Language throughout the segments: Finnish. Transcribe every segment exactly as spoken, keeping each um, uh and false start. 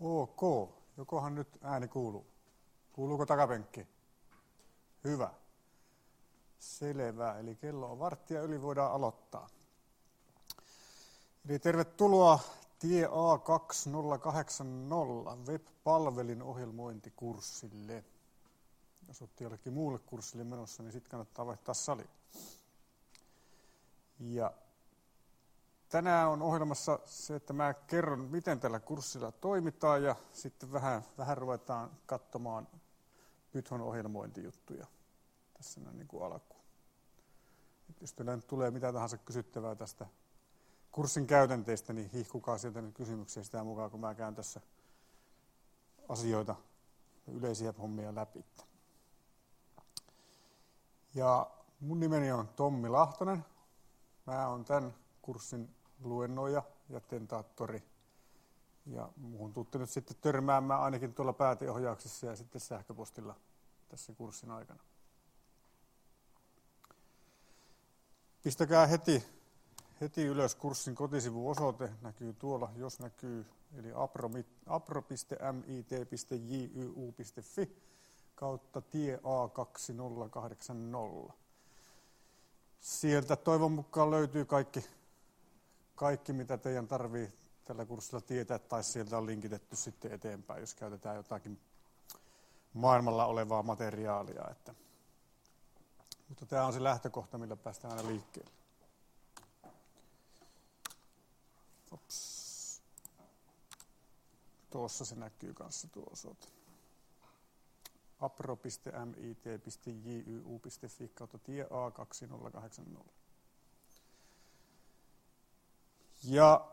Ok. Jokohan nyt ääni kuuluu? Kuuluuko takapenkki? Hyvä. Selvä. Eli kello on varttia yli, voidaan aloittaa. Eli tervetuloa Tie A kaksituhattakahdeksankymmentä web-palvelin ohjelmointikurssille. Jos olette jollekin muulle kurssille menossa, niin sitten kannattaa vaihtaa sali. Ja tänään on ohjelmassa se, että mä kerron, miten tällä kurssilla toimitaan ja sitten vähän, vähän ruvetaan katsomaan Python ohjelmointijuttuja tässä näin niin kuin alkuun. Et jos teillä nyt tulee mitä tahansa kysyttävää tästä kurssin käytänteistä, niin hihkukaa sieltä nyt kysymyksiä sitä mukaan, kun mä käyn tässä asioita, yleisiä hommia läpi. Ja mun nimeni on Tommi Lahtonen. Mä oon tämän kurssin luennoija ja tentaattori. Ja muuhun tuutte nyt sitten törmäämään ainakin tuolla pääteohjauksessa ja sitten sähköpostilla tässä kurssin aikana. Pistäkää heti, heti ylös kurssin kotisivuosoite, näkyy tuolla, jos näkyy, eli apro piste mit piste j y u piste f i kautta tie A kaksituhattakahdeksankymmentä. Sieltä toivon mukaan löytyy kaikki, kaikki mitä teidän tarvii tällä kurssilla tietää, tai sieltä on linkitetty sitten eteenpäin, jos käytetään jotakin maailmalla olevaa materiaalia. Että. Mutta tämä on se lähtökohta, millä päästään aina liikkeelle. Ops. Tuossa se näkyy kanssa tuo osoite. apro piste mit piste j y u piste f i kautta tie A kaksituhattakahdeksankymmentä. Ja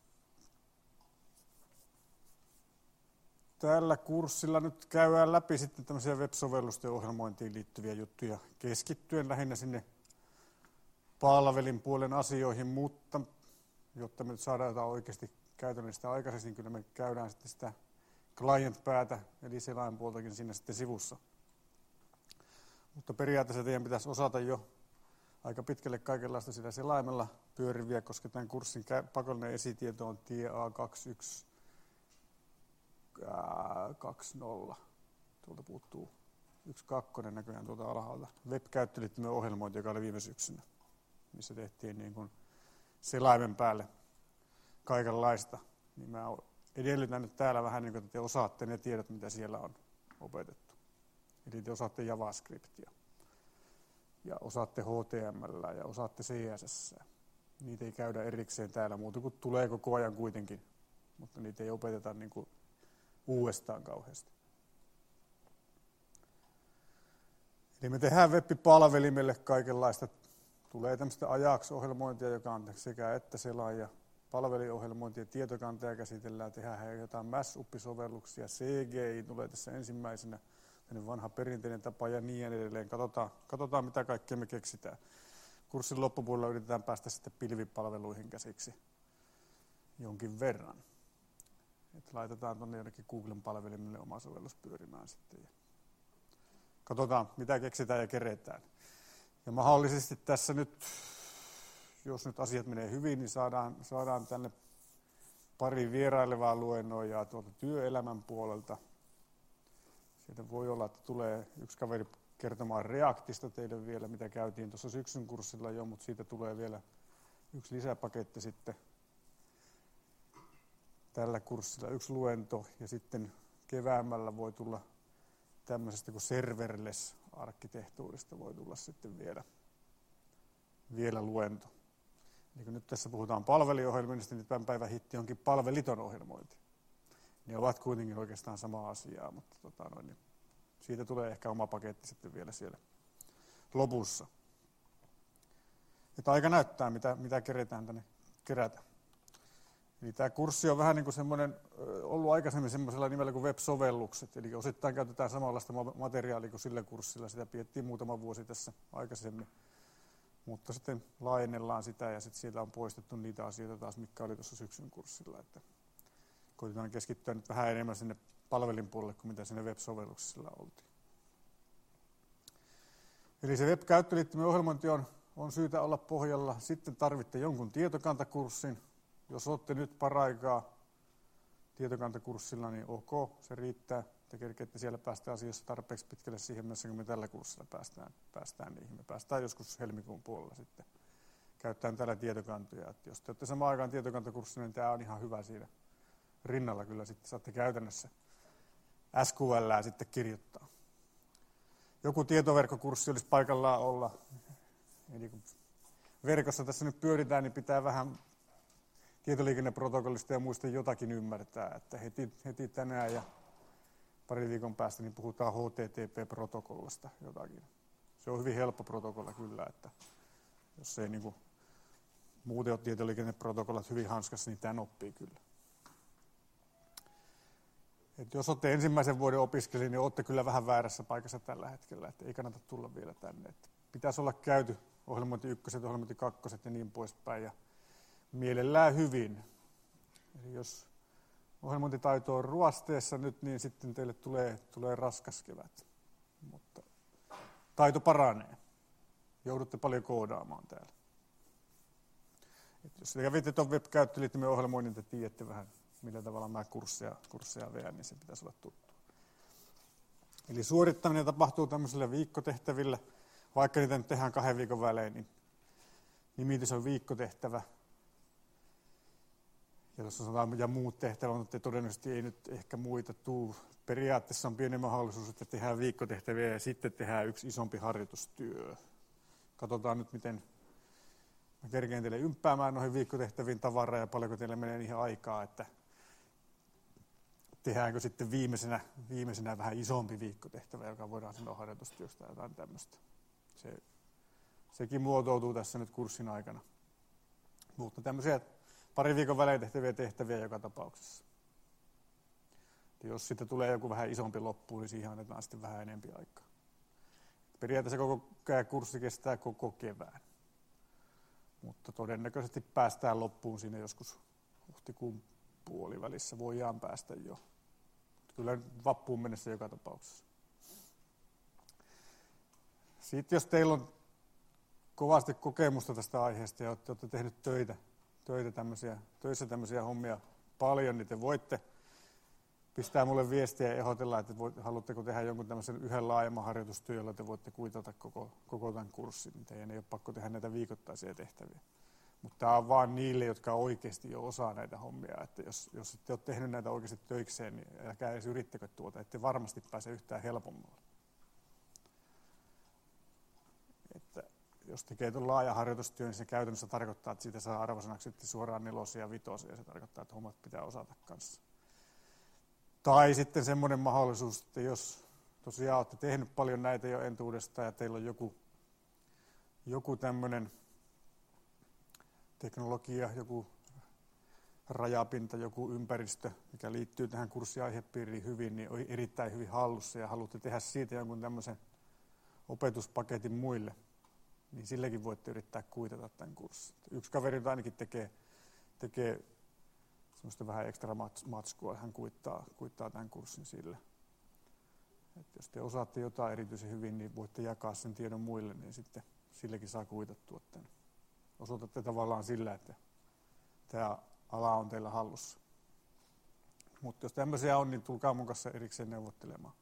tällä kurssilla nyt käydään läpi sitten tämmöisiä web-sovellusten ohjelmointiin liittyviä juttuja keskittyen lähinnä sinne palvelin puolen asioihin, mutta jotta me nyt saadaan jotain oikeasti käytännöllistä aikaisemmin, niin kyllä me käydään sitten sitä client-päätä, eli selainpuoltakin siinä sitten sivussa. Mutta periaatteessa teidän pitäisi osata jo aika pitkälle kaikenlaista sillä selaimella pyöriviä, koska tämän kurssin pakollinen esitieto on tie A kaksikymmentä. Tuolta puuttuu yksi kakkonen näköjään tuolta alhaalta. Web-käyttöliittymän ohjelmointi, joka oli viime syksynä, missä tehtiin niin kuin selaimen päälle kaikenlaista. Niin mä edellytän nyt täällä vähän niin kuin, että te osaatte ne tiedot, mitä siellä on opetettu. Eli te osaatte JavaScriptia ja osaatte H T M L ja osaatte C S S. Niitä ei käydä erikseen täällä muuta kuin tulee koko ajan kuitenkin, mutta niitä ei opeteta niin kuin uudestaan kauheasti. Eli me tehdään web-palvelimelle kaikenlaista. Tulee tämmöistä Ajax-ohjelmointia, joka on sekä että selaaja. Palveliohjelmointia, tietokantoja käsitellään, tehdään jotain mass-up-sovelluksia, C G I tulee tässä ensimmäisenä, vanha perinteinen tapa ja niin edelleen. Katsotaan, katsotaan mitä kaikkea me keksitään. Kurssin loppupuolella yritetään päästä sitten pilvipalveluihin käsiksi jonkin verran. Et laitetaan tuonne jonnekin Googlen palvelimille oma sovellus pyörimään sitten. Ja katsotaan mitä keksitään ja keretään. Ja mahdollisesti tässä nyt, jos nyt asiat menee hyvin, niin saadaan, saadaan tänne pari vierailevaa luennoijaa tuolta työelämän puolelta. Sieltä voi olla, että tulee yksi kaveri kertomaan Reactista teille vielä, mitä käytiin tuossa syksyn kurssilla jo, mutta siitä tulee vielä yksi lisäpaketti sitten tällä kurssilla, yksi luento, ja sitten keväämällä voi tulla tämmöisestä kuin serverless-arkkitehtuurista voi tulla sitten vielä, vielä luento. Eli kun nyt tässä puhutaan palveliohjelmoinnista, niin tämän päivän hitti onkin palveliton ohjelmointi. Ne ovat kuitenkin oikeastaan samaa asiaa, mutta tota noin, niin siitä tulee ehkä oma paketti sitten vielä siellä lopussa. Että aika näyttää, mitä, mitä keretään tänne kerätä. Eli tämä kurssi on vähän niin kuin semmoinen, ollut aikaisemmin semmoisella nimellä kuin web-sovellukset, eli osittain käytetään samanlaista materiaalia kuin sillä kurssilla, sitä pidettiin muutama vuosi tässä aikaisemmin. Mutta sitten laajennellaan sitä ja sitten siellä on poistettu niitä asioita taas, mitkä oli tuossa syksyn kurssilla. Että koitetaan keskittyä nyt vähän enemmän sinne palvelin puolelle kuin mitä sinne web-sovelluksilla oltiin. Eli se web-käyttöliittymän ohjelmointi on, on syytä olla pohjalla. Sitten tarvitte jonkun tietokantakurssin. Jos olette nyt paraikaa tietokantakurssilla, niin ok, se riittää. Te kerkeette siellä päästä asioissa tarpeeksi pitkälle siihen mennessä, kun me tällä kurssilla päästään, päästään niihin. Me päästään joskus helmikuun puolella sitten käyttämään täällä tietokantoja. Et jos te olette samaan aikaan tietokantakurssilla, niin tämä on ihan hyvä siinä rinnalla kyllä sitten saatte käytännössä S Q L:ää sitten kirjoittaa. Joku tietoverkkokurssi olisi paikallaan olla. Eli kun verkossa tässä nyt pyöritään, niin pitää vähän tietoliikenneprotokollista ja muista jotakin ymmärtää. Että heti, heti tänään ja pari viikon päästä niin puhutaan H T T P-protokollasta jotakin. Se on hyvin helppo protokolla kyllä, että jos ei niin kuin muuten ole tietoliikenneprotokollat hyvin hanskassa, niin tämän oppii kyllä. Et jos olette ensimmäisen vuoden opiskelija, niin olette kyllä vähän väärässä paikassa tällä hetkellä, että ei kannata tulla vielä tänne. Et pitäisi olla käyty ohjelmointi ykköset, ohjelmointi kakkoset ja niin poispäin, ja mielellään hyvin. Eli jos ohjelmointitaito on ruosteessa nyt, niin sitten teille tulee, tulee raskas kevät. Mutta taito paranee. Joudutte paljon koodaamaan täällä. Et jos kävitte tuon web-käyttöliittymien ohjelmoinnin, te tiedätte vähän, millä tavalla mä kursseja, kursseja vedän, niin se pitäisi olla tuttu. Eli suorittaminen tapahtuu tämmöisillä viikkotehtävillä. Vaikka niitä nyt tehdään kahden viikon välein, niin nimitys on viikkotehtävä. Ja tuossa sanotaan, ja muut tehtävät, mutta todennäköisesti ei nyt ehkä muita tule. Periaatteessa on pieni mahdollisuus, että tehdään viikkotehtäviä ja sitten tehdään yksi isompi harjoitustyö. Katsotaan nyt, miten mä kerkeen teille ympäämään noihin viikkotehtäviin tavaraa ja paljonko teille menee niihin aikaa, että tehdäänkö sitten viimeisenä, viimeisenä vähän isompi viikkotehtävä, joka voidaan sanoa harjoitustyöstä tai jotain tämmöistä. Se, sekin muotoutuu tässä nyt kurssin aikana. Mutta tämmöisiä pari viikon välein tehtäviä tehtäviä joka tapauksessa. Ja jos sitten tulee joku vähän isompi loppuun, niin siihen annetaan sitten vähän enempi aikaa. Periaatteessa koko kurssi kestää koko kevään. Mutta todennäköisesti päästään loppuun siinä joskus huhtikuun puolivälissä. Voidaan päästä jo. Kyllä vappuun mennessä joka tapauksessa. Sitten jos teillä on kovasti kokemusta tästä aiheesta ja olette, olette tehnyt töitä, töitä tämmöisiä, töissä tämmöisiä hommia paljon, niin te voitte pistää mulle viestiä ja ehdotella, että voit, haluatteko tehdä jonkun tämmöisen yhden laajemman harjoitustyön, jolla te voitte kuitata koko, koko tämän kurssin. Niin teidän ei ole pakko tehdä näitä viikoittaisia tehtäviä. Mutta tämä on vaan niille, jotka oikeasti jo osaa näitä hommia. Että jos, jos ette ole tehnyt näitä oikeasti töikseen, niin älkää edes yrittäkö tuota, ette varmasti pääse yhtään helpommalla. Että jos tekee tuon laajan harjoitustyön, niin se käytännössä tarkoittaa, että siitä saa arvosanaksi sitten suoraan nelosia ja vitosia, ja se tarkoittaa, että hommat pitää osata kanssa. Tai sitten semmoinen mahdollisuus, että jos tosiaan olette tehnyt paljon näitä jo entuudestaan ja teillä on joku, joku tämmöinen teknologia, joku rajapinta, joku ympäristö, mikä liittyy tähän kurssiaihepiiriin hyvin, niin on erittäin hyvin hallussa ja haluatte tehdä siitä jonkun tämmöisen opetuspaketin muille, niin silläkin voitte yrittää kuitata tämän kurssin. Yksi kaveri ainakin tekee, tekee semmoista vähän ekstra matskua, hän kuittaa, kuittaa tämän kurssin sillä. Et jos te osaatte jotain erityisen hyvin, niin voitte jakaa sen tiedon muille, niin sitten silläkin saa kuitattua tämän. Osoitatte tavallaan sillä, että tämä ala on teillä hallussa. Mutta jos tämmöisiä on, niin tulkaa mun kanssa erikseen neuvottelemaan.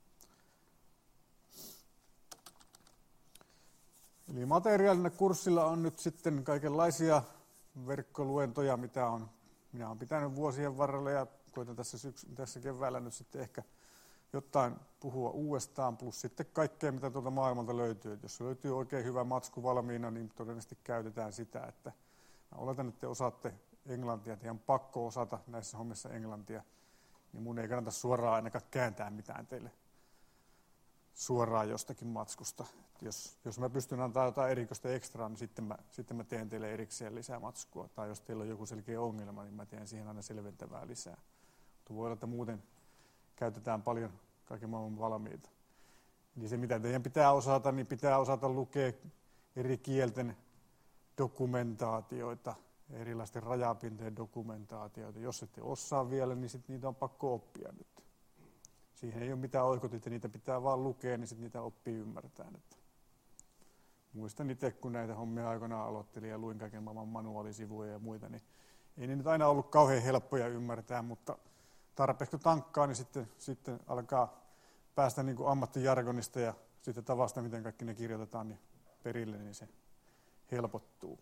Eli materiaalina kurssilla on nyt sitten kaikenlaisia verkkoluentoja, mitä on, minä olen pitänyt vuosien varrella ja koitan tässä, syksy, tässä keväällä nyt sitten ehkä jotain puhua uudestaan, plus sitten kaikkea, mitä tuolta maailmalta löytyy. Et jos löytyy oikein hyvä matsku valmiina, niin todennäköisesti käytetään sitä, että mä oletan, että te osaatte englantia, teidän pakko osata näissä hommissa englantia, niin mun ei kannata suoraan ainakaan kääntää mitään teille suoraan jostakin matskusta. Et jos, jos mä pystyn antaa jotain erikoista ekstraa, niin sitten mä, sitten mä teen teille erikseen lisää matskua. Tai jos teillä on joku selkeä ongelma, niin mä teen siihen aina selventävää lisää. Mutta voi olla, että muuten käytetään paljon kaiken maailman valmiita. Eli se, mitä teidän pitää osata, niin pitää osata lukea eri kielten dokumentaatioita, erilaisten rajapintojen dokumentaatioita. Jos ette osaa vielä, niin sit niitä on pakko oppia nyt. Siihen ei ole mitään oikotit, niitä pitää vaan lukea, niin sitten niitä oppii ymmärtämään. Että muistan itse, kun näitä hommia aikoinaan aloittelin ja luin kaiken maailman manuaalisivuja ja muita, niin ei ne nyt aina ollut kauhean helppoja ymmärtää, mutta tarpeeksi kun tankkaa, niin sitten, sitten alkaa päästä niin kuin ammattijargonista ja sitten tavasta, miten kaikki ne kirjoitetaan niin perille, niin se helpottuu.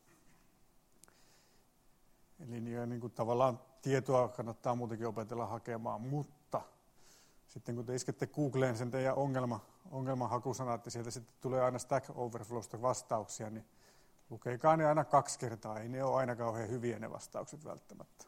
Eli niin kuin tavallaan tietoa kannattaa muutenkin opetella hakemaan, mutta sitten kun te iskette Googleen sen teidän ongelma, ongelmanhakusana, että sieltä sitten tulee aina Stack Overflowsta vastauksia, niin lukekaa ne aina kaksi kertaa. Ei ne ole aina kauhean hyviä ne vastaukset välttämättä.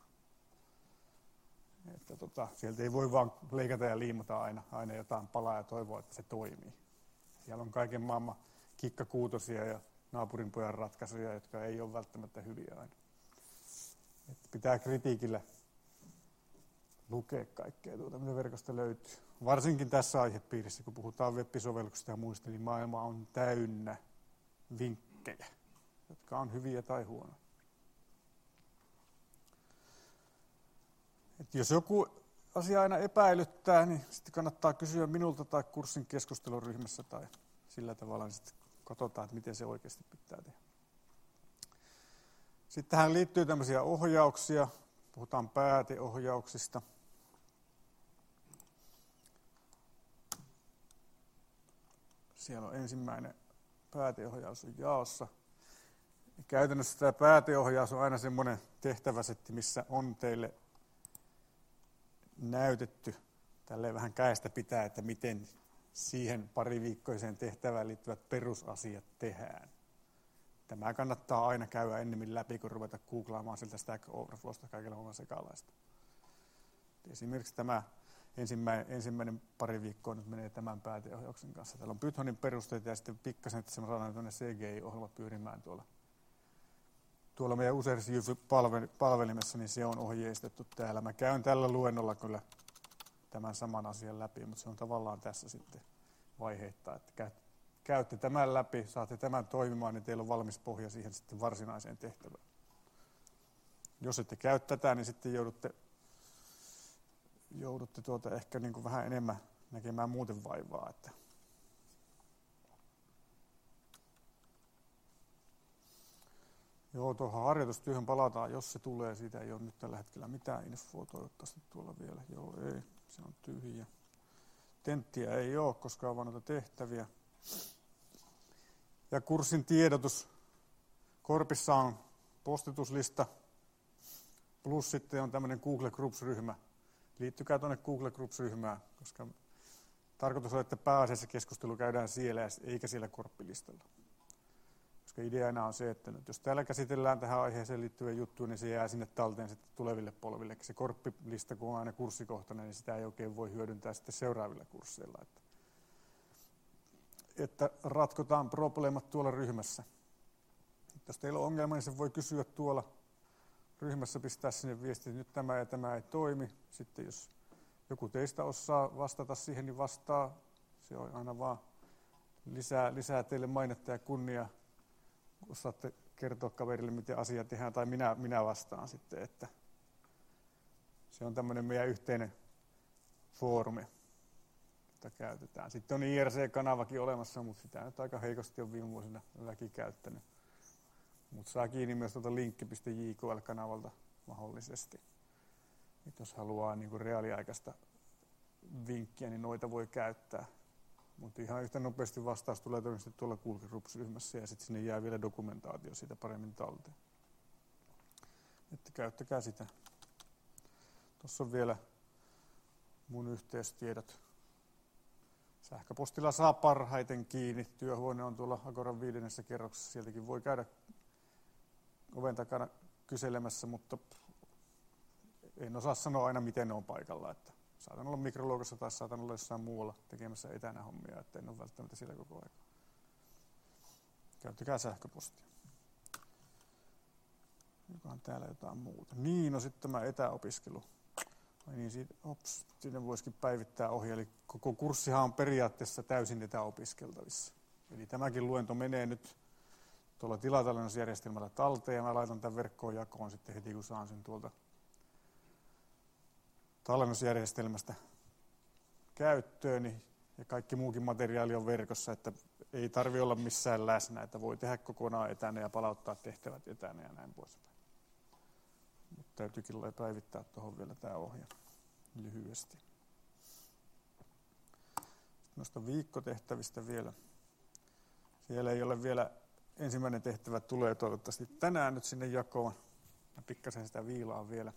Että tota, sieltä ei voi vaan leikata ja liimata aina, aina jotain palaa ja toivoa, että se toimii. Siellä on kaiken maailman kikkakuutosia ja naapurin pojan ratkaisuja, jotka ei ole välttämättä hyviä aina. Että pitää kritiikillä lukea kaikkea tuota, mitä verkosta löytyy. Varsinkin tässä aihepiirissä, kun puhutaan web-sovelluksista ja muista, niin maailma on täynnä vinkkejä, jotka on hyviä tai huonoja. Et jos joku asia aina epäilyttää, niin sitten kannattaa kysyä minulta tai kurssin keskusteluryhmässä tai sillä tavalla, niin sitten katsotaan, että miten se oikeasti pitää tehdä. Sitten tähän liittyy tämmöisiä ohjauksia, puhutaan pääteohjauksista. Siellä on ensimmäinen pääteohjaus on jaossa. Käytännössä tämä pääteohjaus on aina semmoinen tehtäväsetti, missä on teille näytetty tälleen vähän käestä pitää, että miten siihen pariviikkoiseen tehtävään liittyvät perusasiat tehdään. Tämä kannattaa aina käydä ennemmin läpi, kun ruveta googlaamaan sieltä Stack Overflowsta kaikilla maailman sekalaista. Esimerkiksi tämä ensimmäinen, ensimmäinen pari viikkoa nyt menee tämän pääteohjauksen kanssa. Täällä on Pythonin perusteet ja sitten pikkasen, että se saadaan tuonne C G I-ohjelma pyörimään tuolla. Tuolla meidän Usersy-palvelimessa, niin se on ohjeistettu täällä. Mä käyn tällä luennolla kyllä tämän saman asian läpi, mutta se on tavallaan tässä sitten vaiheittain, että käytte tämän läpi, saatte tämän toimimaan, niin teillä on valmis pohja siihen sitten varsinaiseen tehtävään. Jos ette käy tätä, niin sitten joudutte, joudutte tuota ehkä niin kuin vähän enemmän näkemään muuten vaivaa. Että Joo, tuohon harjoitustyöhön palataan, jos se tulee. Siitä ei ole nyt tällä hetkellä mitään infoa toivottavasti tuolla vielä. Joo, ei, se on tyhjä. Tenttiä ei ole, koska on vaan noita tehtäviä. Ja kurssin tiedotus. Korpissa on postituslista, plus sitten on tämmöinen Google Groups-ryhmä. Liittykää tuonne Google Groups-ryhmään, koska tarkoitus on, että pääasiassa keskustelu käydään siellä, eikä siellä korppilistalla. Koska ideana on se, että nyt jos täällä käsitellään tähän aiheeseen liittyviä juttuja, niin se jää sinne talteen sitten tuleville polville. Se korppilista, kun on aina kurssikohtainen, niin sitä ei oikein voi hyödyntää sitten seuraavilla kursseilla. Että, että ratkotaan probleemat tuolla ryhmässä. Että jos teillä on ongelma, niin se voi kysyä tuolla ryhmässä, pistää sinne viesti, että nyt tämä ja tämä ei toimi. Sitten jos joku teistä osaa vastata siihen, niin vastaa. Se on aina vaan lisää, lisää teille mainetta ja kunnia. Osaatte kertoa kaverille, miten asia tehdään, tai minä, minä vastaan sitten, että se on tämmöinen meidän yhteinen foorumi, jota käytetään. Sitten on I R C-kanavakin olemassa, mutta sitä nyt aika heikosti on viime vuosina väki käyttänyt. Mutta saa kiinni myös tuolta linkki piste j k l-kanavalta mahdollisesti. Et jos haluaa niinku reaaliaikaista vinkkiä, niin noita voi käyttää. Mutta ihan yhtä nopeasti vastaus tulee todennäköisesti tuolla Google Groups-ryhmässä ja sitten sinne jää vielä dokumentaatio siitä paremmin talteen. Että käyttäkää sitä. Tuossa on vielä mun yhteystiedot. Sähköpostilla saa parhaiten kiinni. Työhuone on tuolla Agoran viidennessä kerroksessa. Sieltäkin voi käydä oven takana kyselemässä, mutta en osaa sanoa aina, miten ne on paikalla. Että saatan olla mikroluokassa tai saatan olla jossain muualla tekemässä etänä hommia, että en ole välttämättä siellä koko ajan. Käyttäkää sähköpostia. Onkohan täällä jotain muuta? Niin, no sitten tämä etäopiskelu. Ai niin, siitä, ops, siinä voisikin päivittää ohje. Eli koko kurssihan on periaatteessa täysin etäopiskeltavissa. Eli tämäkin luento menee nyt tuolla tilatallennusjärjestelmällä talteen ja mä laitan tämän verkkoon jakoon sitten heti, kun saan sen tuolta tallennusjärjestelmästä käyttöön, ja kaikki muukin materiaali on verkossa, että ei tarvitse olla missään läsnä, että voi tehdä kokonaan etänä ja palauttaa tehtävät etänä ja näin poispäin. Mutta täytyykin päivittää tuohon vielä tämä ohje. lyhyesti. Noista viikkotehtävistä vielä. Siellä ei ole vielä, ensimmäinen tehtävä tulee toivottavasti tänään nyt sinne jakoon. Mä pikkasen sitä viilaan vielä.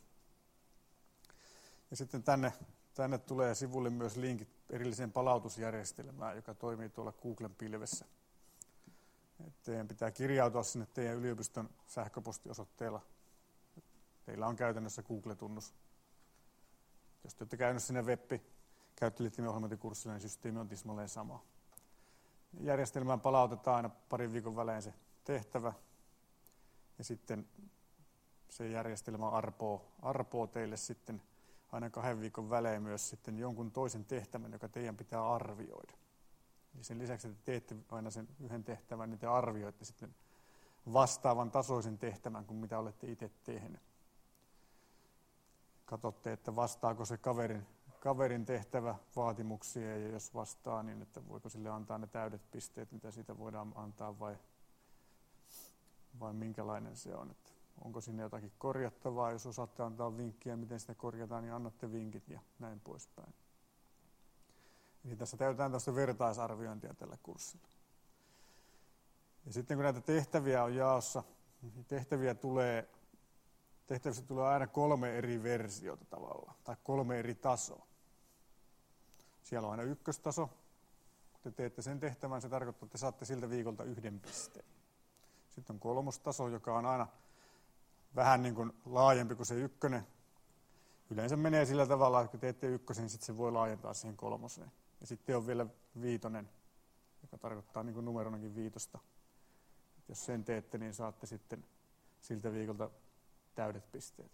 Ja sitten tänne, tänne tulee sivulle myös linkit erilliseen palautusjärjestelmään, joka toimii tuolla Googlen pilvessä. Et teidän pitää kirjautua sinne teidän yliopiston sähköpostiosoitteella. Teillä on käytännössä Google-tunnus. Jos te olette käynyt sinne web- käyttöliittymien ohjelmointikurssille, niin systeemi on tismalleen sama. Järjestelmään palautetaan aina parin viikon välein se tehtävä. Ja sitten se järjestelmä arpoo, arpoo teille sitten aina kahden viikon välein myös sitten jonkun toisen tehtävän, joka teidän pitää arvioida. Eli sen lisäksi, että teette aina sen yhden tehtävän, niin te arvioitte sitten vastaavan tasoisen tehtävän kuin mitä olette itse tehneet. Katsotte, että vastaako se kaverin, kaverin tehtävä vaatimuksia, ja jos vastaa, niin että voiko sille antaa ne täydet pisteet, mitä siitä voidaan antaa, vai, vai minkälainen se on. Että onko sinne jotakin korjattavaa, jos osaatte antaa vinkkiä, miten sitä korjataan, niin annatte vinkit ja näin poispäin. Eli tässä täytetään tästä vertaisarviointia tällä kurssilla. Ja sitten kun näitä tehtäviä on jaossa, niin tehtäviä tulee, tehtävistä tulee aina kolme eri versiota tavallaan, tai kolme eri tasoa. Siellä on aina ykköstaso. Kun te teette sen tehtävän, se tarkoittaa, että te saatte siltä viikolta yhden pisteen. Sitten on kolmostaso, joka on aina vähän niin kuin laajempi kuin se ykkönen. Yleensä menee sillä tavalla, että kun teette ykkösen, niin sitten se voi laajentaa siihen kolmoseen. Ja sitten on vielä viitonen, joka tarkoittaa niin kuin numeronakin viitosta. Et jos sen teette, niin saatte sitten siltä viikolta täydet pisteet.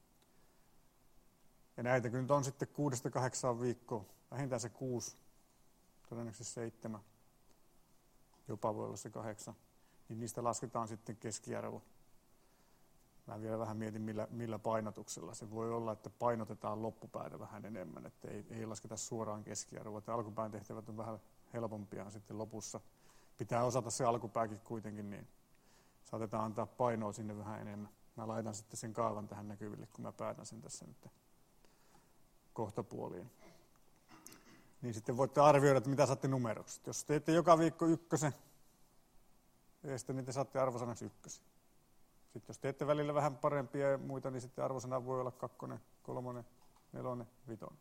Ja näitä kun nyt on sitten kuudesta kahdeksaan viikkoa, vähintään se kuusi, todennäköisesti seitsemän, jopa voi olla se kahdeksan, niin niistä lasketaan sitten keskiarvo. Mä vielä vähän mietin, millä, millä painotuksella. Se voi olla, että painotetaan loppupäätä vähän enemmän, että ei, ei lasketa suoraan keskiarvoa. Että alkupään tehtävät on vähän helpompia sitten lopussa. Pitää osata se alkupääkin kuitenkin, niin saatetaan antaa painoa sinne vähän enemmän. Mä laitan sitten sen kaavan tähän näkyville, kun mä päätän sen tässä nyt kohtapuoliin. Niin sitten voitte arvioida, että mitä saatte numeroksi. Jos teette joka viikko ykkösen, niin te saatte arvosanaksi ykkösen. Sitten jos teette välillä vähän parempia ja muita, niin sitten arvosana voi olla kakkonen, kolmonen, nelonen, vitonen.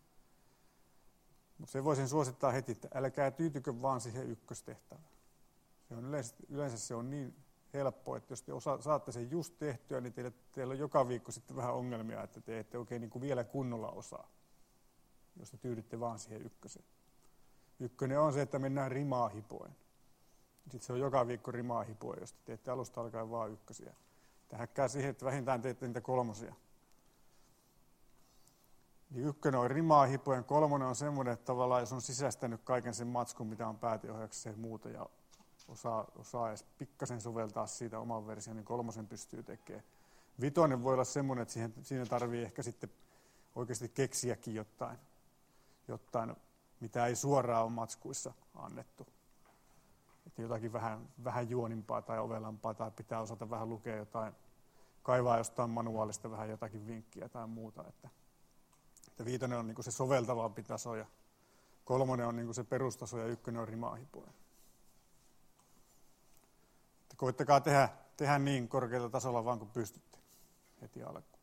Mutta se voisin suosittaa heti, että älkää tyytykö vaan siihen ykköstehtävään. Se on yleensä, yleensä se on niin helppo, että jos te osa, saatte sen just tehtyä, niin teille, teillä on joka viikko sitten vähän ongelmia, että te ette oikein niin kuin vielä kunnolla osaa, jos te tyydytte vaan siihen ykköseen. Ykkönen on se, että mennään rimaa hipoen. Sitten se on joka viikko rimaa hipoen, jos te teette alusta alkaen vaan ykkösiä. Tähäkkää siihen, että vähintään teette niitä kolmosia. Niin ykkönen on rimaa hipoen, kolmonen on semmoinen, että tavallaan jos on sisäistänyt kaiken sen matskun, mitä on pääteohjauksessa ja muuta, ja osaa, osaa edes pikkasen soveltaa siitä oman version, niin kolmosen pystyy tekemään. Vitonen voi olla semmoinen, että siihen, siinä tarvii ehkä sitten oikeasti keksiäkin jotain, jotain, mitä ei suoraan ole matskuissa annettu. Että jotakin vähän, vähän juonimpaa tai ovelampaa, tai pitää osata vähän lukea jotain, kaivaa jostain manuaalista vähän jotakin vinkkiä tai muuta. Että, että viitonen on niin kuin se soveltavampi taso, ja kolmonen on niin kuin se perustaso, ja ykkönen on rimaahipoja. Koittakaa tehdä, tehdä niin korkealla tasolla vaan kuin pystytte heti alkuun.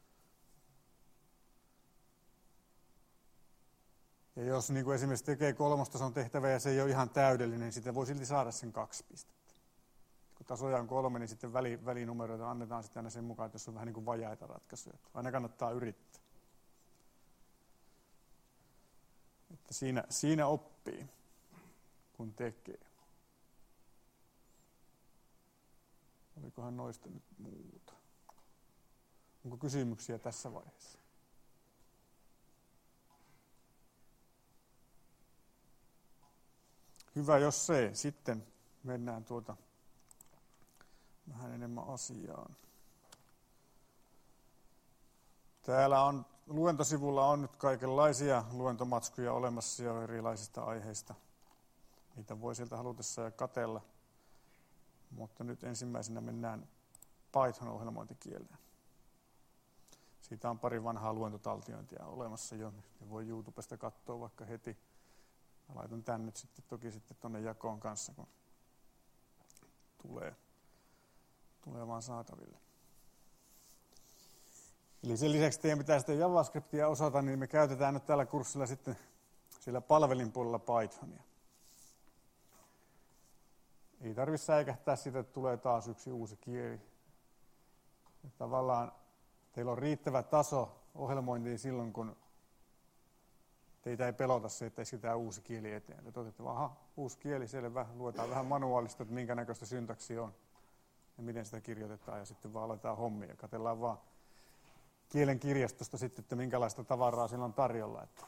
Ja jos niin kuin esimerkiksi tekee kolmostason tehtävä ja se ei ole ihan täydellinen, niin sitten voi silti saada sen kaksi pistettä. Kun tasoja on kolme, niin sitten väli, välinumeroita annetaan sitten aina sen mukaan, että jos on vähän niin kuin vajaita ratkaisuja. Aina kannattaa yrittää. Että siinä, siinä oppii, kun tekee. Olikohan noista nyt muuta? Onko kysymyksiä tässä vaiheessa? Hyvä, jos se. Sitten mennään tuota vähän enemmän asiaan. Täällä on luentosivulla on nyt kaikenlaisia luentomatskuja olemassa jo erilaisista aiheista. Niitä voi sieltä halutessa ja katsella. Mutta nyt ensimmäisenä mennään Python-ohjelmointikieleen. Siitä on pari vanhaa luentotaltiointia olemassa jo. Voi YouTubesta katsoa vaikka heti. Mä laitan tän nyt sitten toki sitten tuonne jakoon kanssa, kun tulee, tulee vaan saataville. Eli sen lisäksi teidän pitää sitten JavaScriptia osata, niin me käytetään nyt tällä kurssilla sitten sillä palvelinpuolella Pythonia. Ei tarvitse säikähtää siitä, että tulee taas yksi uusi kieli. Tavallaan teillä on riittävä taso ohjelmointiin silloin, kun teitä ei pelota se, että etsitään uusi kieli eteen. Te toteatte vaan, aha, uusi kieli, selvä, luetaan vähän manuaalista, että minkä näköistä syntaksia on ja miten sitä kirjoitetaan, ja sitten vaan aletaan hommia. Katsellaan vaan kielen kirjastosta sitten, että minkälaista tavaraa siellä on tarjolla. Että.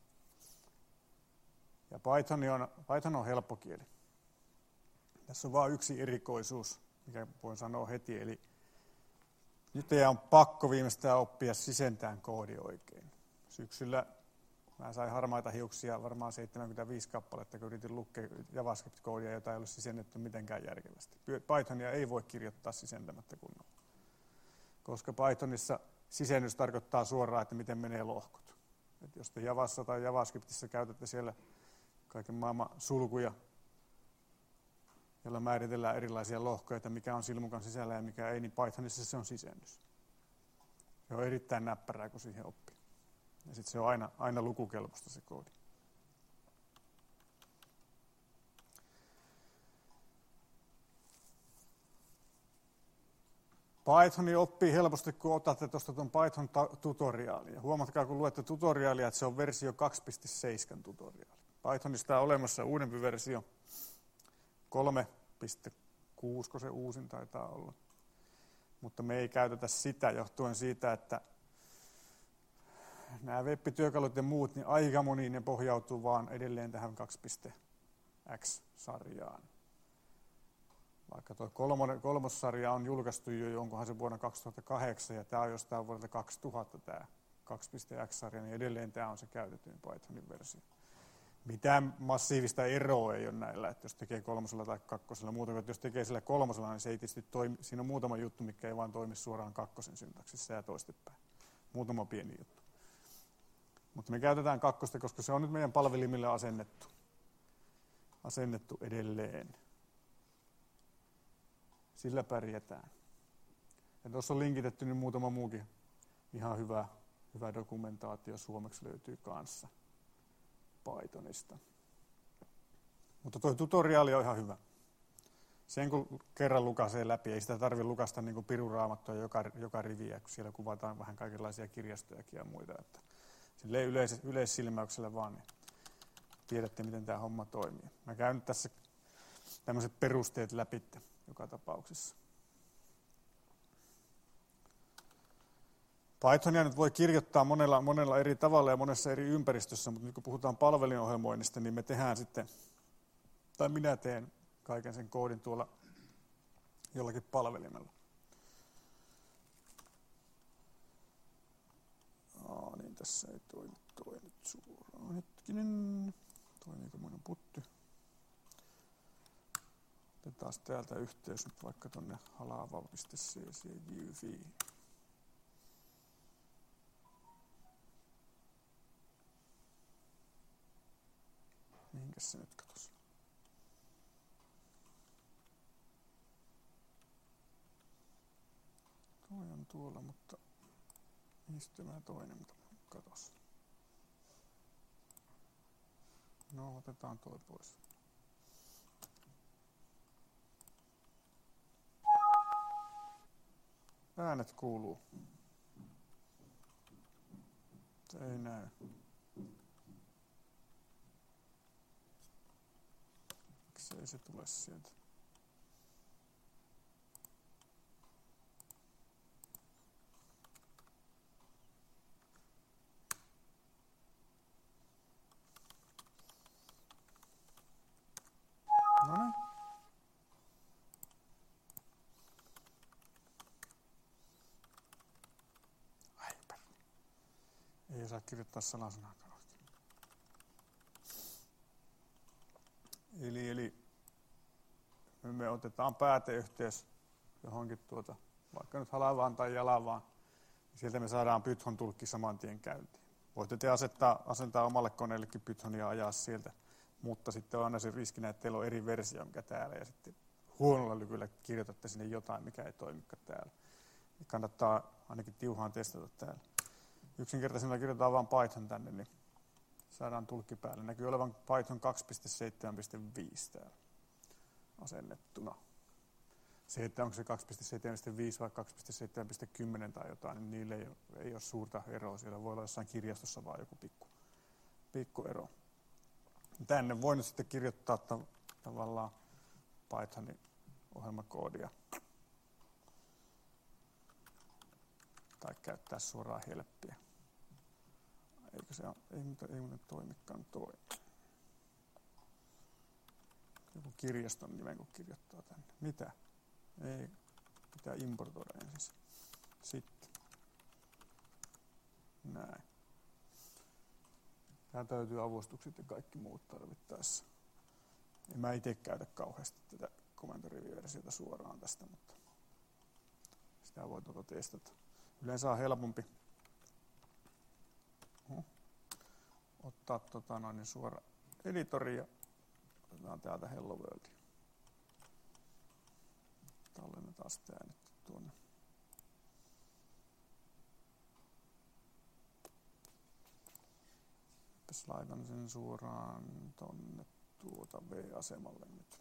Ja Python on, Python on helppo kieli. Tässä on vain yksi erikoisuus, mikä voin sanoa heti, eli nyt teidän on pakko viimeistään oppia sisentään koodi oikein. Syksyllä mä sain harmaita hiuksia varmaan seitsemänkymmentäviisi kappaletta, kun yritin lukea JavaScript-koodia, jota ei ole sisennetty mitenkään järkevästi. Pythonia ei voi kirjoittaa sisentämättä kunnolla, koska Pythonissa sisennys tarkoittaa suoraan, että miten menee lohkot. Et jos te Javassa tai JavaScriptissa käytätte siellä kaiken maailman sulkuja, jolla määritellään erilaisia lohkoja, että mikä on silmukan sisällä ja mikä ei, niin Pythonissa se on sisennys. Se on erittäin näppärää, kun siihen oppii. Ja sitten se on aina, aina lukukelpoista se koodi. Pythoni oppii helposti, kun otatte tuosta tuon Python-tutoriaalin. Huomatkaa, kun luette tutoriaalia, että se on versio kaksi piste seitsemän tutoriaali. Pythonista on olemassa uudempi versio, kolme piste kuusi, kun se uusin taitaa olla. Mutta me ei käytetä sitä johtuen siitä, että nämä web-työkalut ja muut, niin aika moni ne pohjautuu vaan edelleen tähän kaksi piste x-sarjaan. Vaikka tuo kolmossarja on julkaistu jo, onkohan se vuonna kaksituhattakahdeksan, ja tämä on jostain vuodelta kaksituhatta tämä kaksi piste x-sarja, niin edelleen tämä on se käytetyin Pythonin versio. Mitään massiivista eroa ei ole näillä, että jos tekee kolmosella tai kakkosella. Muuta kuin, että jos tekee sillä kolmosella, niin se ei tietysti toimi. Siinä on muutama juttu, mikä ei vaan toimi suoraan kakkosen syntaksissa ja toistepäin. Muutama pieni juttu. Mutta me käytetään kakkosta, koska se on nyt meidän palvelimille asennettu. Asennettu edelleen. Sillä pärjätään. Ja tuossa on linkitetty niin muutama muukin ihan hyvä, hyvä dokumentaatio suomeksi löytyy kanssa Pythonista. Mutta tuo tutoriaali on ihan hyvä. Sen kun kerran lukasee läpi, ei sitä tarvitse lukasta niin kuin piruraamattua joka, joka riviä, kun siellä kuvataan vähän kaikenlaisia kirjastojakin ja muita. Että silleen yleis, yleissilmäyksellä vaan, niin tiedätte, miten tämä homma toimii. Mä käyn nyt tässä tämmöiset perusteet läpi joka tapauksessa. Pythonia nyt voi kirjoittaa monella, monella eri tavalla ja monessa eri ympäristössä, mutta nyt kun puhutaan palvelinohjelmoinnista, niin me tehdään sitten, tai minä teen kaiken sen koodin tuolla jollakin palvelimella. Aa, niin tässä ei toimi toi nyt suoraan. Hetkinen, toimiiko minun putti? Otetaan täältä yhteys nyt vaikka tuonne halaval piste c c j. Mihinkäs se nyt katos? Toi on tuolla, mutta mistä mä toinen, mitä katos? No, otetaan toi pois. Äänet kuuluu. Se ei näy. Miksi ei se tule sieltä? No niin. Ei saa kirjoittaa salasanaa. Eli, eli me otetaan pääteyhteys johonkin tuota, vaikka nyt halavaan tai jalavaan, Sieltä me saadaan Python-tulkki saman tien käyntiin. Voitte te asettaa, asentaa omalle koneellekin Pythonia ja ajaa sieltä, mutta sitten on aina se riskinä, että teillä on eri versio, mikä täällä, ja sitten huonolla lykyllä kirjoitatte sinne jotain, mikä ei toimikaan täällä. Kannattaa ainakin tiuhaan testata täällä. Yksinkertaisena kirjoitetaan vain Python tänne, niin saadaan tulkki päälle. Näkyy olevan Python kaksi piste seitsemän piste viisi täällä asennettuna. Se, että onko se kaksi piste seitsemän piste viisi vai kaksi piste seitsemän piste kymmenen tai jotain, niin niille ei ole, ei ole suurta eroa. Siellä voi olla jossain kirjastossa vaan joku pikku, pikku ero. Tänne voi nyt sitten kirjoittaa tav- tavallaan Pythonin ohjelmakoodia. Tai käyttää suoraan helppiä. Eikö se ole, ei, ei muuten toimikaan toi. Joku kirjaston nimen kun kirjoittaa tänne. Mitä? Ei, pitää importoida ensin. Sitten. Näin. Täältä löytyy avustukset ja kaikki muut tarvittaessa. En mä itse käytä kauheasti tätä komentoriviversiota suoraan tästä, mutta sitä voi tuota testata. Yleensä on helpompi uh, ottaa tota noin suora editori ja otetaan täältä Hello World. Tallennetaan sitä nyt tuonne. Jos laitan sen suoraan tonne tuota V-asemalle nyt.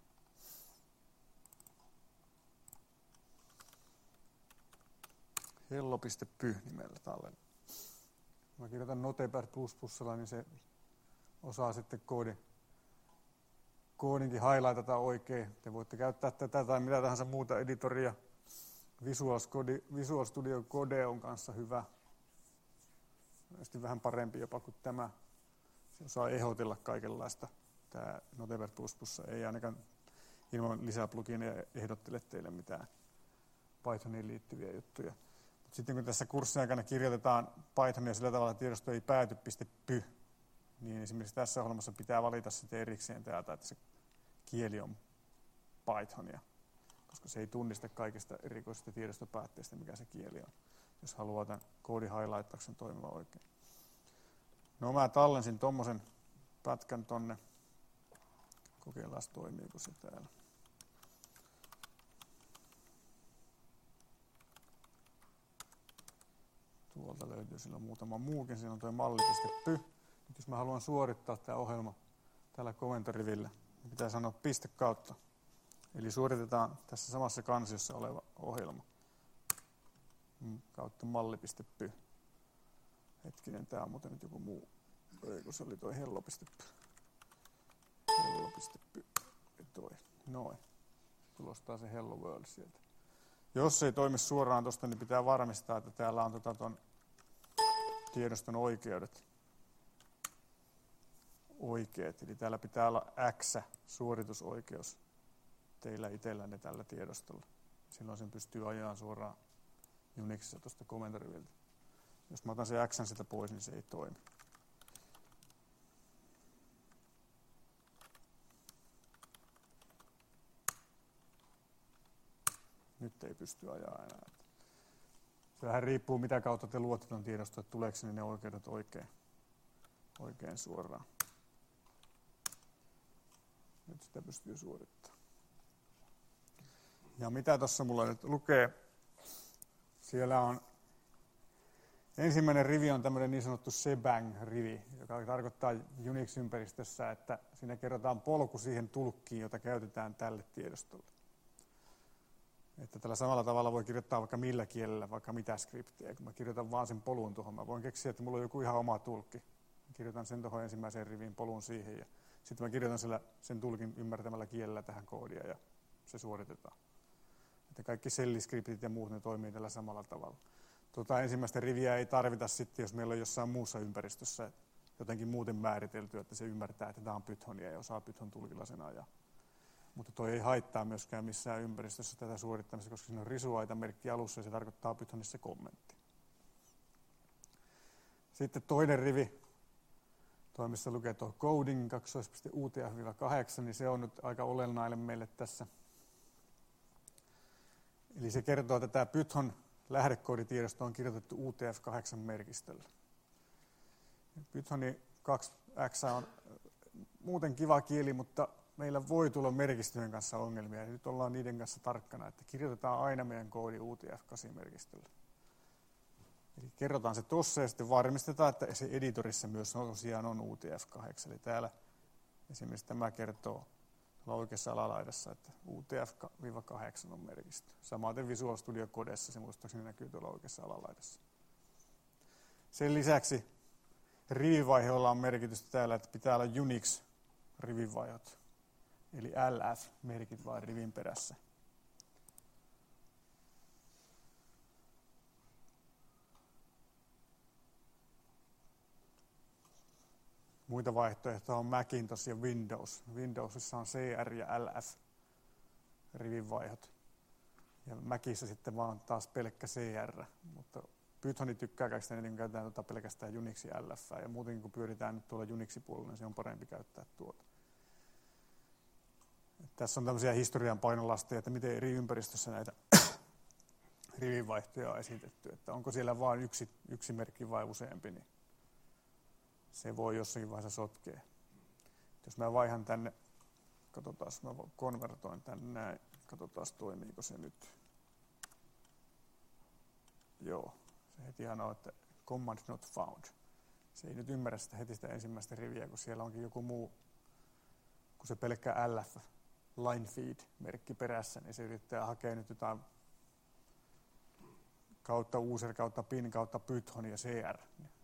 hello piste py nimellä tallennan. Mä kirjoitan Notepad plus plusilla, niin se osaa sitten koodin, koodinkin highlightata oikein. Te voitte käyttää tätä tai mitä tahansa muuta editoria. Visual Studio, Visual Studio Code on kanssa hyvä. Vähän parempi jopa kuin tämä. Se osaa ehdotella kaikenlaista. Tämä Notepad plus plus ei ainakaan ilman lisää plugineja ehdottele teille mitään Pythoniin liittyviä juttuja. Sitten kun tässä kurssin aikana kirjoitetaan Pythonia sillä tavalla, että tiedosto ei pääty .py, niin esimerkiksi tässä ohjelmassa pitää valita sitten erikseen täältä, että se kieli on Pythonia, koska se ei tunnista kaikista erikoisista tiedostopäätteistä, mikä se kieli on, jos haluaa tämän koodin highlightauksen toimiva oikein. No mä tallensin tommosen pätkän tonne. Kokeillaan, toimiiko se täällä. Tuolta löytyy silloin muutama muukin. Siinä on tuo malli piste py. Nyt jos mä haluan suorittaa tämä ohjelma tällä komentorivillä, niin pitää sanoa piste kautta. Eli suoritetaan tässä samassa kansiossa oleva ohjelma kautta malli piste py. Hetkinen, tää on muuten nyt joku muu. Ei, kun se oli toi hello piste py. hello piste py. Toi. Noin. Tulostaa se Hello World sieltä. Jos ei toimi suoraan tuosta, niin pitää varmistaa, että täällä on tota ton tiedoston oikeudet oikeat. Eli täällä pitää olla X suoritusoikeus teillä itsellänne tällä tiedostolla. Silloin sen pystyy ajamaan suoraan Unixissa tuosta komentoriviltä. Jos mä otan se X sitä pois, niin se ei toimi. Nyt ei pysty ajaa enää. Se vähän riippuu, mitä kautta te luotte tuon tiedoston, että tuleeko ne oikeudet oikein, oikein suoraan. Nyt sitä pystyy suorittamaan. Ja mitä tuossa mulla nyt lukee? Siellä on ensimmäinen rivi on tämmöinen niin sanottu shebang-rivi, joka tarkoittaa Unix-ympäristössä, että siinä kerrotaan polku siihen tulkkiin, jota käytetään tälle tiedostolle. Että tällä samalla tavalla voi kirjoittaa vaikka millä kielellä, vaikka mitä skriptiä. Kun mä kirjoitan vaan sen polun tuohon, mä voin keksiä, että mulla on joku ihan oma tulkki. Mä kirjoitan sen tuohon ensimmäiseen riviin polun siihen ja sitten mä kirjoitan sillä, sen tulkin ymmärtämällä kielellä tähän koodia ja se suoritetaan. Että kaikki selliskriptit ja muut ne toimii tällä samalla tavalla. Tuota ensimmäistä riviä ei tarvita sitten, jos meillä on jossain muussa ympäristössä jotenkin muuten määritelty, että se ymmärtää, että tämä on Pythonia ja osaa Python tulkilla sen ajaa. Mutta toi ei haittaa myöskään missään ympäristössä tätä suorittamista, koska siinä on risuaitamerkki alussa ja se tarkoittaa Pythonissa kommentti. Sitten toinen rivi, toi missä lukee tuo coding kaksi piste U T F kahdeksan, niin se on nyt aika olennainen meille tässä. Eli se kertoo, että tämä Python lähdekooditiedosto on kirjoitettu U T F kahdeksan merkistöllä. Pythoni kaksi X on muuten kiva kieli, mutta meillä voi tulla merkistöjen kanssa ongelmia. Ja nyt ollaan niiden kanssa tarkkana, että kirjoitetaan aina meidän koodi U T F kahdeksan merkistöllä. Eli kerrotaan se tossa ja sitten varmistetaan, että se editorissa myös tosiaan on U T F kahdeksan. Eli täällä esimerkiksi tämä kertoo oikeassa alalaidassa, että U T F kahdeksan on merkistö. Samaten Visual Studio Codessa se muistaakseni näkyy tuolla oikeassa alalaidassa. Sen lisäksi rivivaiheella on merkitystä täällä, että pitää olla Unix-rivivaihot. Eli L F-merkit vaan rivin perässä. Muita vaihtoehtoja on Macintosh ja Windows. Windowsissa on C R ja L F rivinvaihot. Ja Macissa sitten vaan taas pelkkä C R. Mutta Pythoni tykkää kaikista eniten, kun käytetään tuota pelkästään Unixi L F. Ja muutenkin kun pyöritään nyt tuolla Unixi-puolella, niin se on parempi käyttää tuota. Et tässä on tämmöisiä historian painolasteja, että miten eri ympäristössä näitä rivinvaihtoja on esitetty. Että onko siellä vain yksi, yksi merkki vai useampi, niin se voi jossakin vaiheessa sotkea. Jos mä vaihan tänne, katsotaan, mä konvertoin tänne näin, katsotaan toimiiko se nyt. Joo, se heti sanoo, että command not found. Se ei nyt ymmärrä sitä heti sitä ensimmäistä riviä, kun siellä onkin joku muu, kun se pelkkä L F, line feed-merkki perässä, niin se yrittää hakea nyt jotain kautta user, kautta pin, kautta Python ja C R.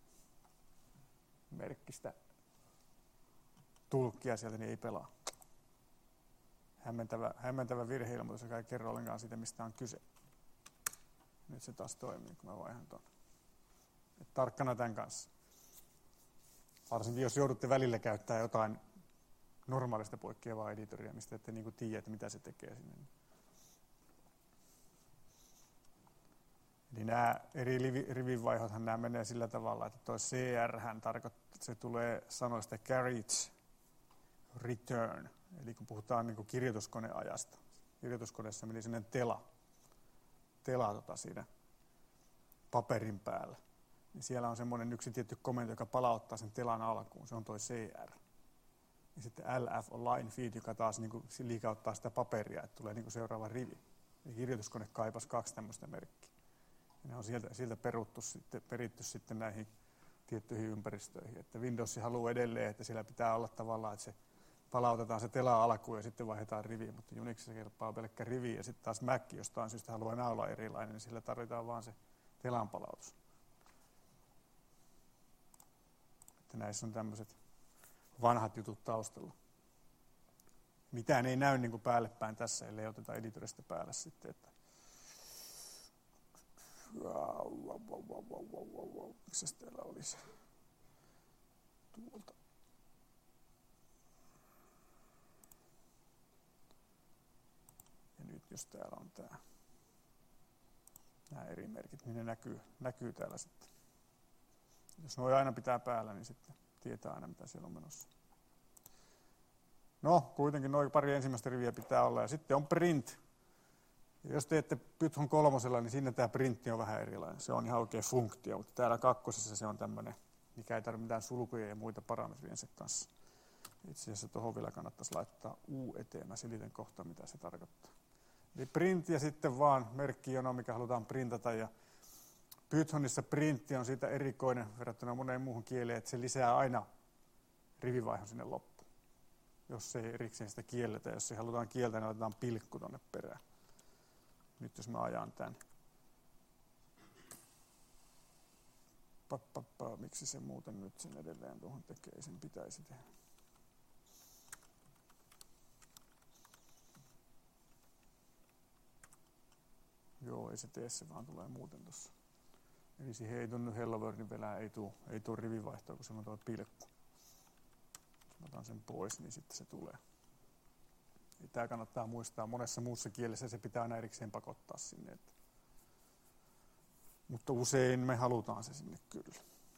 Merkkistä tulkkia sieltä, niin ei pelaa. Hämmentävä, hämmentävä virheilmoitus, joka ei kerro ollenkaan siitä, mistä on kyse. Nyt se taas toimii, kun mä vaihan tuon. Et tarkkana tämän kanssa. Varsinkin jos joudutte välillä käyttää jotain normaalista poikkeavaa editoria, mistä ette niin kuin tiedä, että mitä se tekee sinne. Eli nämä eri rivinvaihothan nämä menee sillä tavalla, että tuo C R hän tarkoittaa, että se tulee sanoista carriage return. Eli kun puhutaan niin kuin kirjoituskoneajasta. Kirjoituskoneessa meni sellainen tela, tela tota siinä paperin päällä. Niin siellä on semmoinen yksi tietty komento, joka palauttaa sen telan alkuun. Se on tuo C R. Ja sitten L F on line feed, joka taas niin kuin liikauttaa sitä paperia, että tulee niin kuin seuraava rivi. Eli kirjoituskone kaipasi kaksi tämmöistä merkkiä. Ja ne on sieltä, sieltä peruttu sitten, peritty sitten näihin tiettyihin ympäristöihin. Että Windows haluaa edelleen, että siellä pitää olla tavallaan, että se palautetaan se tela alkuun ja sitten vaihdetaan riviin. Mutta Unixissa kelpaa pelkkä rivi ja sitten taas Mac jostain syystä haluaa enää olla erilainen, niin sillä tarvitaan vaan se telan palautus. Että näissä on tämmöiset vanhat jutut taustalla. Mitään ei näy niin kuin päälle päin tässä, ellei oteta editorista päälle sitten. Että missäs täällä olisi? Tuolta. Ja nyt jos täällä on tää, nämä eri merkit, niin ne näkyy, näkyy täällä sitten. Jos nuo aina pitää päällä, niin sitten tietää aina, mitä siellä on menossa. No, kuitenkin noin pari ensimmäistä riviä pitää olla. Ja sitten on print. Ja jos teette Python kolmosella, niin siinä tämä printti on vähän erilainen. Se on ihan oikea funktio, mutta täällä kakkosessa se on tämmöinen, mikä ei tarvitse mitään sulkuja ja muita parametriensa kanssa. Itse asiassa tuohon vielä kannattaisi laittaa U eteen. Mä selitän kohta, mitä se tarkoittaa. Eli print ja sitten vaan merkkijono, mikä halutaan printata. Ja Pythonissa printti on siitä erikoinen verrattuna moneen muuhun kieleen, että se lisää aina rivivaihon sinne loppuun. Jos ei erikseen sitä kielletä, jos se halutaan kieltää, niin otetaan pilkku tuonne perään. Nyt jos mä ajan tän. Pappappa, miksi se muuten nyt sen edelleen tuohon tekee, sen pitäisi tehdä. Joo, ei se tee, se vaan tulee muuten tuossa. Eli siihen ei tunnu Hello Worldin pelää, ei tule ei tuu rivivaihtoa, kun se on tuo pilkku. Jos mä otan sen pois, niin sitten se tulee. Tämä kannattaa muistaa. Monessa muussa kielessä se pitää aina erikseen pakottaa sinne. Että. Mutta usein me halutaan se sinne kyllä.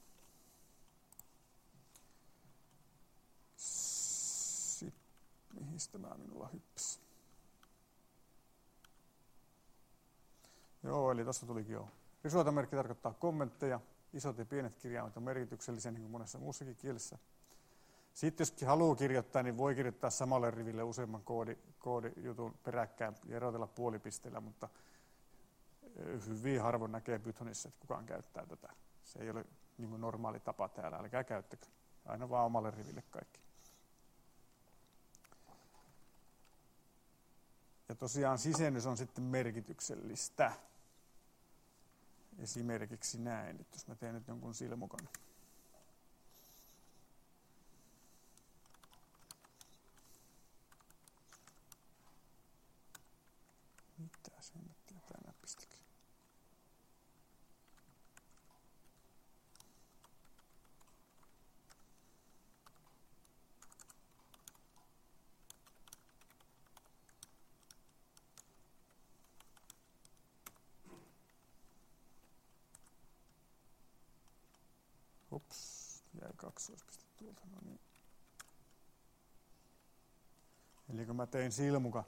Sitten, mihin tämä minulla hyppäsi? Joo, eli tuossa tulikin jo. Risuotamerkki tarkoittaa kommentteja. Isot ja pienet kirjaimet on merkityksellisiä, niin kuin monessa muussakin kielessä. Sitten jos haluaa kirjoittaa, niin voi kirjoittaa samalle riville useamman koodi, koodijutun peräkkäin ja erotella puolipisteellä, mutta hyvin harvoin näkee Pythonissa, että kukaan käyttää tätä. Se ei ole niin kuin normaali tapa täällä, älkää käyttäkö. Aina vaan omalle riville kaikki. Ja tosiaan sisennys on sitten merkityksellistä. Esimerkiksi näin, että jos mä teen nyt jonkun silmukan. Mitä se nyt jotain näppistäkin? Ups, jäi kaksoispiste tuolta, no niin. Eli kun mä tein silmuka,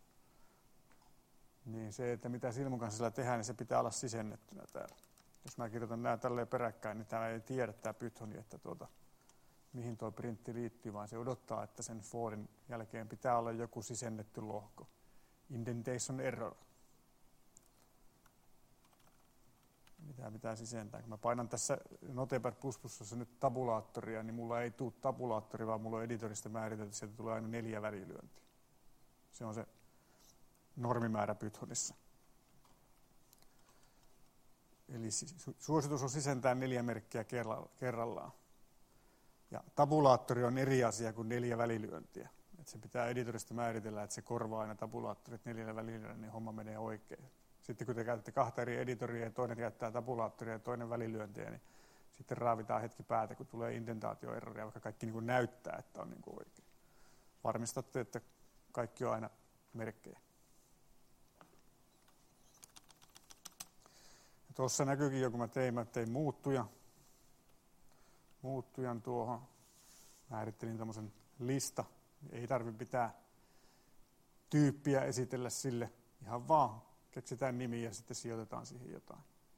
niin se, että mitä silmukan sisällä tehdään, niin se pitää olla sisennettynä täällä. Jos mä kirjoitan nämä tälleen peräkkäin, niin täällä ei tiedä tää Pythoni, että tuota, mihin tuo printti liittyy, vaan se odottaa, että sen forin jälkeen pitää olla joku sisennetty lohko. Indentation error. Mitä pitää sisentää. Kun mä painan tässä Notepad plus plus nyt tabulaattoria, niin mulla ei tule tabulaattori, vaan mulla on editorista määritelty, että sieltä tulee aina neljä välilyöntiä. Se on se normimäärä Pythonissa. Eli suositus on sisentää neljä merkkiä kerrallaan. Ja tabulaattori on eri asia kuin neljä välilyöntiä. Et se pitää editorista määritellä, että se korvaa aina tabulaattorit neljällä välilyönnillä, niin homma menee oikein. Sitten kun te käytätte kahta eri editoria ja toinen käyttää tabulaattoria ja toinen välilyöntiä, niin sitten raavitaan hetki päätä, kun tulee indentaatioerroria, vaikka kaikki niin kuin näyttää, että on niin kuin oikein. Varmistatte, että kaikki on aina merkkejä. Tuossa näkyykin jo, kun mä tein, mä tein muuttuja. Muuttujan tuohon. Määrittelin tämmöisen lista. Ei tarvitse pitää tyyppiä esitellä sille. Ihan vaan keksitään nimi ja sitten sijoitetaan siihen jotain.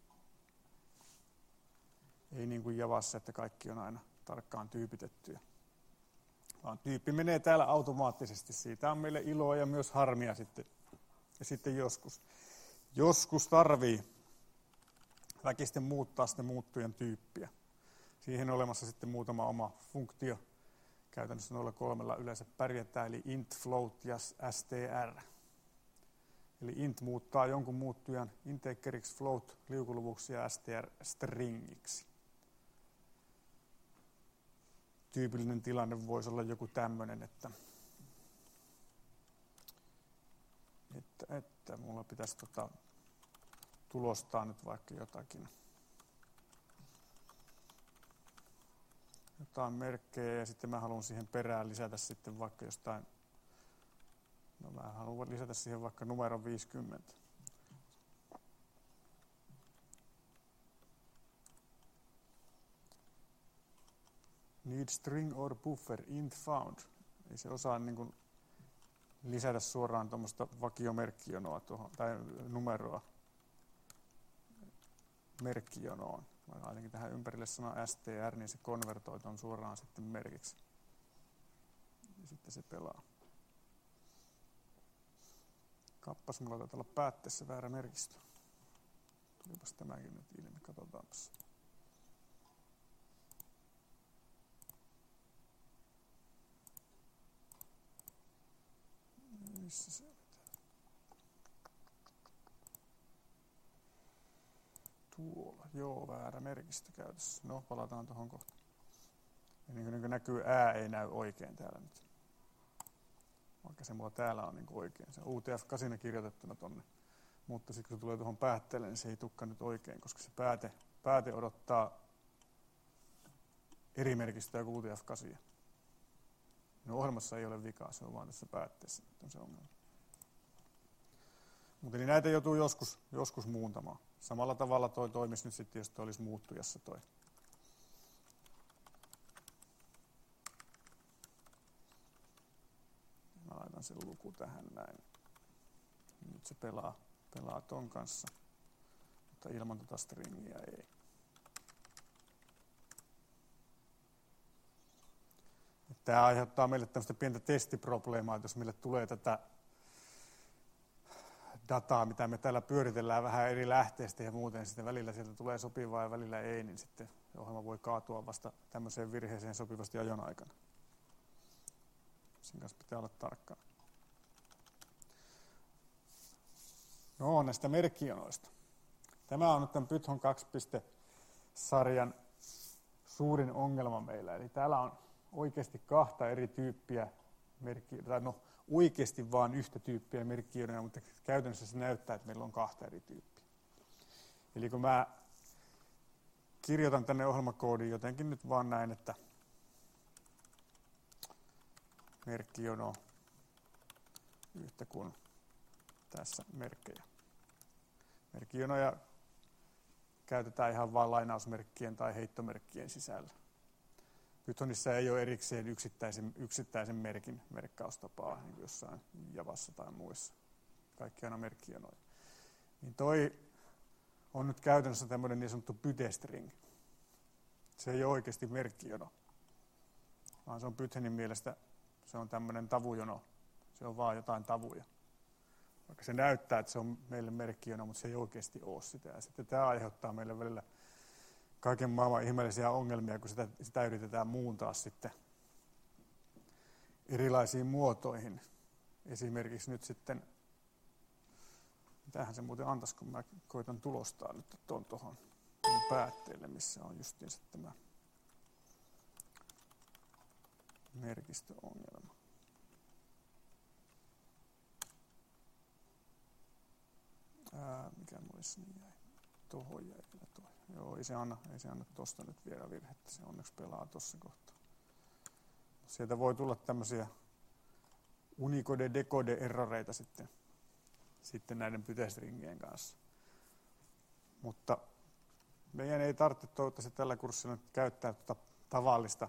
Ei niin kuin Javassa, että kaikki on aina tarkkaan tyypitettyjä. Vaan tyyppi menee täällä automaattisesti. Siitä on meille iloa ja myös harmia sitten. Ja sitten joskus. Joskus tarvii väkisten muuttaa sitten muuttujan tyyppiä. Siihen on olemassa sitten muutama oma funktio. Käytännössä noilla kolmella yleensä pärjätään, eli int, float ja str. Eli int muuttaa jonkun muuttujan integeriksi, float liukuluvuksi ja str stringiksi. Tyypillinen tilanne voisi olla joku tämmöinen, että, että, että mulla pitäisi tota, tulostaa nyt vaikka jotakin. Jotain merkkejä ja sitten mä haluan siihen perään lisätä sitten vaikka jostain, no mä haluan lisätä siihen vaikka numeron viisikymmentä. Need string or buffer int found. Ei se osaa niin kuin lisätä suoraan tuommoista vakiomerkkijonoa tuohon, tai numeroa merkkijonoon. Vaikka ainakin tähän ympärille sana str, niin se konvertoi ton suoraan sitten merkiksi. Ja sitten se pelaa. Kappas, mulla taitaa olla päätteessä väärä merkistö. Tulipas tämäkin nyt ilmi, katsotaanpas. Missä se on? Tuolla, joo, väärä merkistö käytössä. No, palataan tuohon kohtaan. Ja niin kuin näkyy, ää ei näy oikein täällä nyt. Vaikka se mulla täällä on niin kuin oikein. Se on U T F kahdeksan kirjoitettuna tonne. Mutta sitten kun se tulee tuohon päätteelle, niin se ei tukka nyt oikein, koska se pääte, pääte odottaa eri merkistöä kuin U T F kahdeksan. No ohjelmassa ei ole vikaa, se on vaan tässä päätteessä, on se ongelma. Mutta niin näitä joutuu joskus, joskus muuntamaan. Samalla tavalla toi toimisi nyt sitten, jos toi olisi muuttujassa toi. Mä laitan sen luku tähän näin. Nyt se pelaa, pelaa ton kanssa. mutta ilman tuota stringiä ei. Tämä aiheuttaa meille tämmöistä pientä testiprobleemaa, että jos meille tulee tätä dataa, mitä me täällä pyöritellään vähän eri lähteistä ja muuten, sitten välillä sieltä tulee sopivaa ja välillä ei, niin sitten ohjelma voi kaatua vasta tämmöiseen virheeseen sopivasti ajon aikana. Sen kanssa pitää olla tarkkana. No, näistä merkkijonoista. Tämä on nyt tämän Python kaksi-sarjan suurin ongelma meillä. Eli täällä on oikeasti kahta eri tyyppiä merkki, tai no oikeasti vain yhtä tyyppiä merkkijonoja, mutta käytännössä se näyttää, että meillä on kahta eri tyyppiä. Eli kun mä kirjoitan tänne ohjelmakoodiin jotenkin nyt vaan näin, että merkkijono yhtä kuin tässä merkkejä. Merkkijonoja käytetään ihan vain lainausmerkkien tai heittomerkkien sisällä. Pythonissa ei ole erikseen yksittäisen, yksittäisen merkin merkkaustapaa, niin kuin jossain Javassa tai muissa. Kaikki aina merkkijonoja. Niin toi on nyt käytännössä tämmöinen niin sanottu pytestring. Se ei ole oikeasti merkkijono, vaan se on Pythonin mielestä se on tämmöinen tavujono. Se on vaan jotain tavuja. Vaikka se näyttää, että se on meille merkkijono, mutta se ei oikeasti ole sitä. Ja sitten tämä aiheuttaa meille välillä kaiken maailman ihmeellisiä ongelmia, kun sitä, sitä yritetään muuntaa sitten erilaisiin muotoihin. Esimerkiksi nyt sitten, mitähän se muuten antaisi, kun mä koitan tulostaa nyt tuon tuohon päätteelle, missä on justiinsa tämä merkistöongelma. Ää, mikä muissa niin jäi? Tuohon jäi kyllä toi. Joo, ei se anna, ei se anna tosta nyt vielä virhettä. Se onneksi pelaa tossa kohtaa. Sieltä voi tulla tämmöisiä unicode-decode-erroreita sitten, sitten näiden pytestringien kanssa. Mutta meidän ei tarvitse toivottavasti tällä kurssilla käyttää tuota tavallista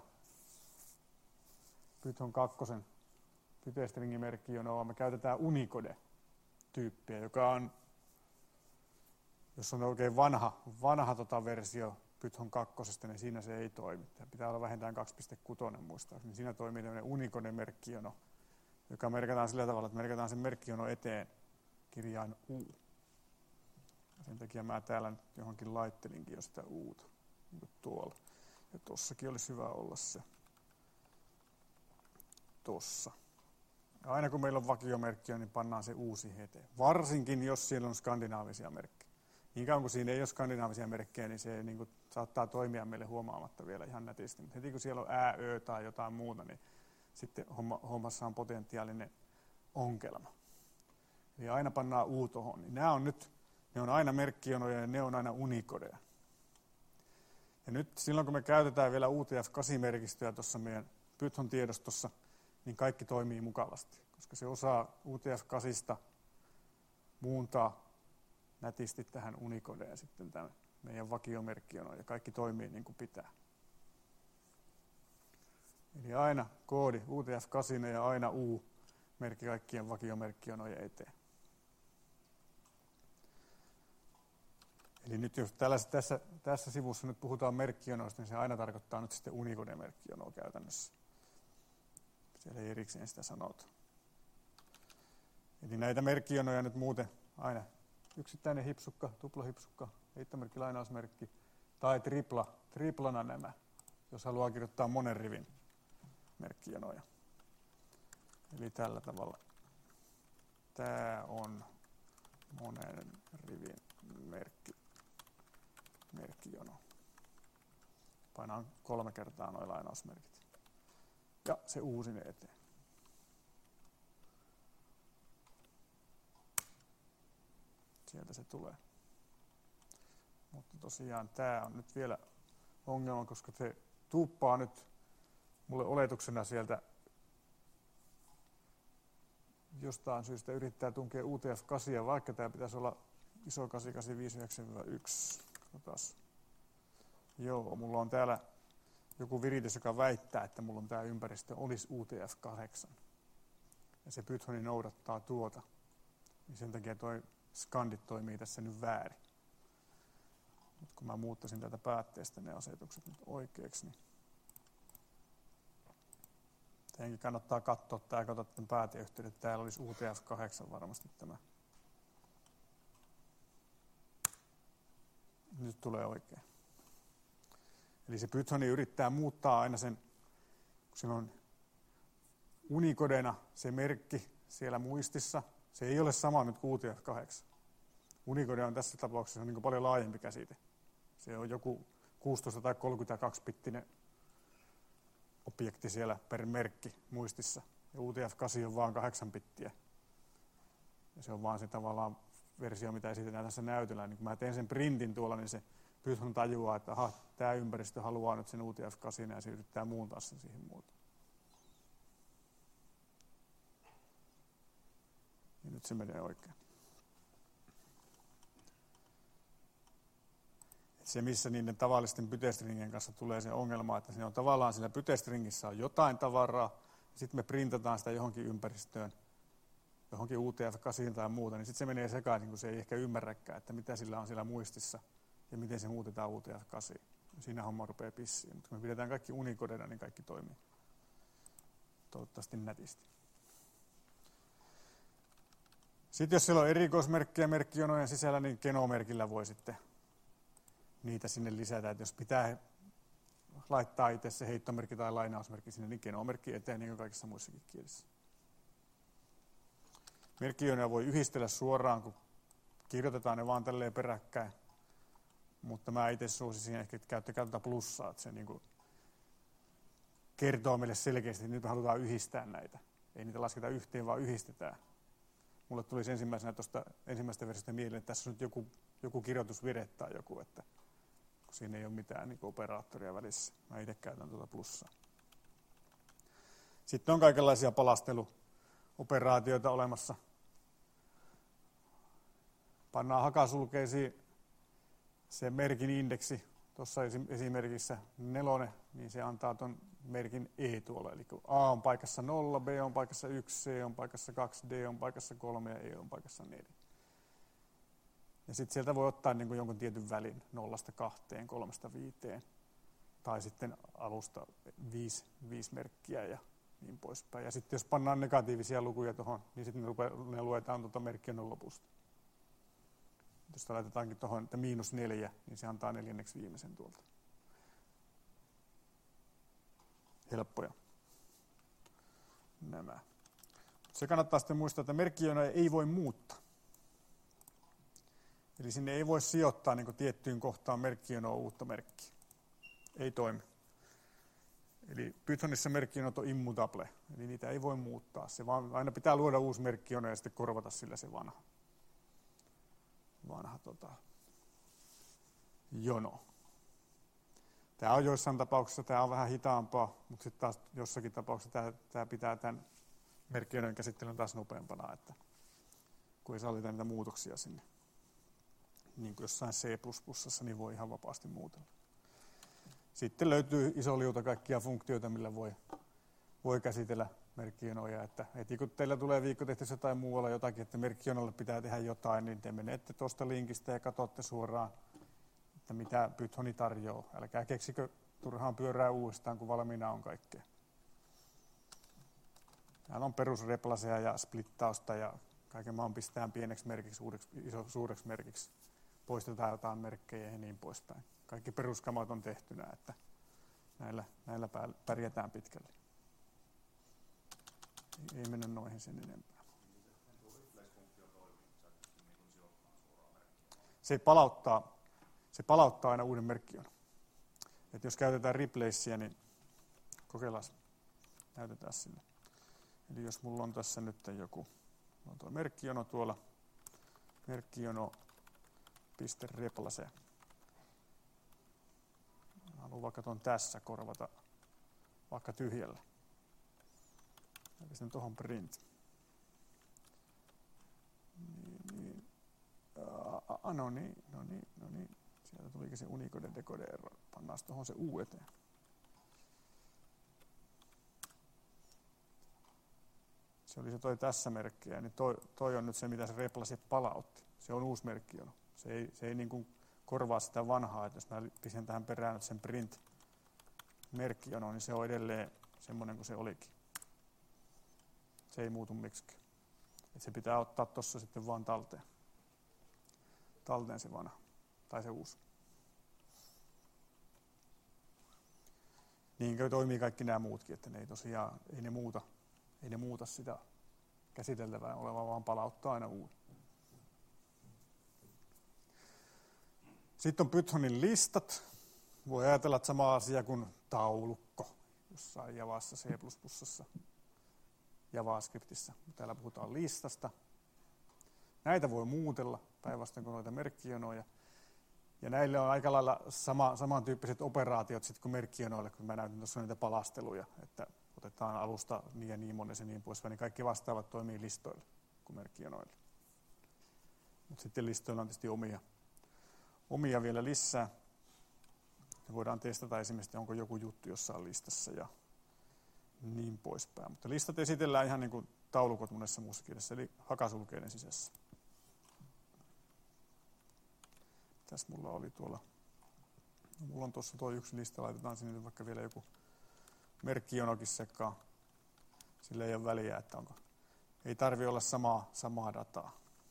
Python kakkosen pytestringimerkkijonoa, vaan me käytetään Unicode-tyyppiä, joka on, jos on oikein vanha, vanha tota versio Python kakkosesta, niin siinä se ei toimi. Tämä pitää olla vähintään kaksi piste kuusi muistaakseni. Siinä toimii tämmöinen Unicode-merkkijono, joka merkataan sillä tavalla, että merkataan sen merkkijono eteen kirjain U. Ja sen takia mä täällä nyt johonkin laittelinkin jo sitä U:ta, niin kuin tuolla. Ja tossakin olisi hyvä olla se. Tossa. Ja aina kun meillä on vakiomerkkiä, niin pannaan se uusi eteen. Varsinkin jos siellä on skandinaavisia merkkejä. Niin kauan kuin siinä ei ole skandinaavisia merkkejä, niin se niin kuin saattaa toimia meille huomaamatta vielä ihan nätisti. Mutta heti kun siellä on ää, ö tai jotain muuta, niin sitten homma, hommassa on potentiaalinen ongelma. Eli aina pannaan U tuohon. Niin nämä on nyt, ne on aina merkkijonoja ja ne on aina Unicodeja. Ja nyt silloin kun me käytetään vielä U T F kahdeksan-merkistöä tuossa meidän Python tiedostossa, niin kaikki toimii mukavasti, koska se osaa U T F kahdeksan muuntaa nätisti tähän Unicodeen ja sitten tämän meidän vakiomerkkijonoon ja kaikki toimii niin kuin pitää. Eli aina koodi U T F kahdeksan ja aina U merkki kaikkien vakiomerkkijonojen eteen. Eli nyt jos tällaisessa, tässä, tässä sivussa nyt puhutaan merkkijonoista, niin se aina tarkoittaa nyt sitten Unicode-merkkijonoa käytännössä. Siellä ei erikseen sitä sanota. Eli näitä merkkijonoja nyt muuten aina yksittäinen hipsukka, tuplahipsukka, heittomerkki, lainausmerkki tai tripla, triplana nämä, jos haluaa kirjoittaa monen rivin merkkijonoja. Eli tällä tavalla. Tämä on monen rivin merkki, merkkijono. Painaan kolme kertaa nuo lainausmerkit. Ja se uusin eteen. Sieltä se tulee. Mutta tosiaan tämä on nyt vielä ongelma, koska se tuuppaa nyt mulle oletuksena sieltä jostain syystä yrittää tunkea U T F kahdeksan, vaikka tämä pitäisi olla iso kahdeksan kahdeksan viisi yhdeksän yksi. Otas. Joo, mulla on täällä joku viritys, joka väittää, että mulla on tämä ympäristö olisi U T F kahdeksan. Ja se Pythoni noudattaa tuota. Niin sen takia toi skandit toimii tässä nyt väärin. Nyt kun mä muuttasin tätä päätteestä ne asetukset nyt oikeaksi, niin teidänkin kannattaa katsoa tää, katsot tämän pääteyhteyden, että täällä olisi U T F kahdeksan varmasti tämä. Nyt tulee oikein. Eli se Pythoni yrittää muuttaa aina sen, kun siinä on Unicodena se merkki siellä muistissa. Se ei ole sama nyt kuin U T F kahdeksan. Unicode on tässä tapauksessa niin kuin paljon laajempi käsite. Se on joku kuusitoista tai kolmekymmentäkaksi-bittinen objekti siellä per merkki muistissa. Ja U T F kahdeksan on vain kahdeksan bittiä. Ja se on vaan se tavallaan versio, mitä esitetään tässä näytöllä. Niin kun mä teen sen printin tuolla, niin se Python tajuaa, että aha, tämä ympäristö haluaa nyt sen U T F kahdeksan ja se yrittää muuntaa sen siihen muotoon. Ja nyt se menee oikein. Et se, missä niiden tavallisten pytestringien kanssa tulee se ongelma, että siinä on tavallaan siinä pytestringissä on jotain tavaraa, ja sitten me printataan sitä johonkin ympäristöön, johonkin U T F kahdeksan tai muuta, niin sitten se menee sekaisin, kun se ei ehkä ymmärräkään, että mitä sillä on siellä muistissa ja miten se muutetaan U T F kahdeksan. Siinä homma rupeaa pissiin, mutta kun me pidetään kaikki Unicodena, niin kaikki toimii toivottavasti nätisti. Sitten jos siellä on erikoismerkkejä merkkijonojen sisällä, niin genomerkillä voi sitten niitä sinne lisätä. Että jos pitää laittaa itse se heittomerkki tai lainausmerkki sinne, niin genomerkki eteen niin kuin kaikissa muissakin kielissä. Merkkijonoja voi yhdistellä suoraan, kun kirjoitetaan ne vaan tälleen peräkkäin. Mutta mä itse suosisin ehkä, että käyttäkää tätä plussaa, että se niin kuin kertoo meille selkeästi, että nyt me halutaan yhdistää näitä. Ei niitä lasketa yhteen, vaan yhdistetään. Mulle tuli ensimmäisenä tuosta ensimmäistä versiosta mieleen, että tässä on nyt joku, joku kirjoitusvire tai joku, että kun siinä ei ole mitään niin kuin operaattoria välissä. Mä itse käytän tuota plussaa. Sitten on kaikenlaisia palasteluoperaatioita olemassa. Pannaan hakasulkeisiin se merkin indeksi, tuossa esimerkissä nelonen, niin se antaa tuon merkin E tuolla. Eli kun A on paikassa nolla, B on paikassa yksi, C on paikassa kaksi, D on paikassa kolme ja E on paikassa neljä. Ja sitten sieltä voi ottaa niin kuin jonkun tietyn välin nollasta kahteen, kolmesta viiteen, tai sitten alusta viisi, viisi merkkiä ja niin poispäin. Ja sitten jos pannaan negatiivisia lukuja tuohon, niin sitten ne, ne luetaan tuota merkkijonon lopusta. Jos laitetaankin tuohon, että miinus neljä, niin se antaa neljänneksi viimeisen tuolta. Helppoja nämä. Se kannattaa sitten muistaa, että merkkijonoja ei voi muuttaa. Eli sinne ei voi sijoittaa niin kuin tiettyyn kohtaan merkkijonoa uutta merkkiä. Ei toimi. Eli Pythonissa merkkijonot on immutable, eli niitä ei voi muuttaa. Se vaan aina pitää luoda uusi merkkijono ja sitten korvata sillä se vanha. vanha tota, jono. Tämä on joissain tapauksissa tämä on vähän hitaampaa, mutta sitten taas jossakin tapauksessa tämä, tämä pitää tämän merkkijonojen käsittelyn taas nopeampana, että kun ei sallita niitä muutoksia sinne. Niin kuin jossain C plus plus, niin voi ihan vapaasti muutella. Sitten löytyy iso liuta kaikkia funktioita, millä voi, voi käsitellä merkkijonoja, että heti kun teillä tulee viikkotehtävissä tai muualla jotakin, että merkkijonolle pitää tehdä jotain, niin te menette tuosta linkistä ja katsotte suoraan, että mitä Pythoni tarjoaa. Älkää keksikö turhaan pyörää uudestaan, kun valmiina on kaikkea. Täällä on perusreplaseja ja splittausta ja kaiken maan pistetään pieneksi merkiksi, uudeksi, iso, suureksi merkiksi. Poistetaan jotain merkkejä ja niin poispäin. Kaikki peruskamat on tehtynä, että näillä, näillä pärjätään pitkälle. Ei mennä noihin sen enempää. Se palauttaa, se palauttaa aina uuden merkkijonon. Et jos käytetään replacea, niin kokeillaan, näytetään sinne. Eli jos mulla on tässä nyt joku, on tuo merkkijono tuolla, merkkijono piste replace. Haluan vaikka tuon tässä korvata vaikka tyhjällä. Ja pistän tuohon print. Niin, niin. Ah, no niin, no niin, no niin. Sieltä tulikin se Unicode decode error. Pannaan tuohon se U eteen. Se oli se toi tässä merkkiä, niin toi, toi on nyt se, mitä se replace palautti. Se on uusi merkkijono. Se ei, se ei niin kuin korvaa sitä vanhaa, että jos mä pisen tähän perään nyt sen print-merkkijonon, niin se on edelleen semmoinen kuin se olikin. Se ei muutu miksikään. Et se pitää ottaa tuossa sitten vaan talteen. Talteen se vanha, tai se uusi. Niin toimii kaikki nämä muutkin, että ne ei tosiaan, ei ne muuta, ei ne muuta sitä käsiteltävää olevaa, vaan palauttaa aina uuden. Sitten on Pythonin listat. Voi ajatella, että sama asia kuin taulukko jossain Javassa, C plus plus, JavaScriptissä. Täällä puhutaan listasta. Näitä voi muutella päinvastoin kuin noita merkkijonoja. Ja näille on aika lailla sama, samantyyppiset operaatiot sitten kuin merkkijonoille, kun mä näytin tuossa niitä palasteluja, että otetaan alusta niin ja niin monen ja niin poispäin, niin kaikki vastaavat toimii listoilla kuin merkkijonoilla. Mutta sitten listoilla on tietysti omia, omia vielä lisää. Ja voidaan testata esimerkiksi, onko joku juttu jossain listassa ja niin poispäin. Mutta listat esitellään ihan niin kuin taulukot monessa muussa kielessä, eli hakasulkeiden sisässä. Tässä mulla oli tuolla, no mulla on tuossa tuo yksi lista, laitetaan sinne vaikka vielä joku merkkijonokin sekaan. Sillä ei ole väliä, että onko. Ei tarvitse olla samaa, samaa dataa,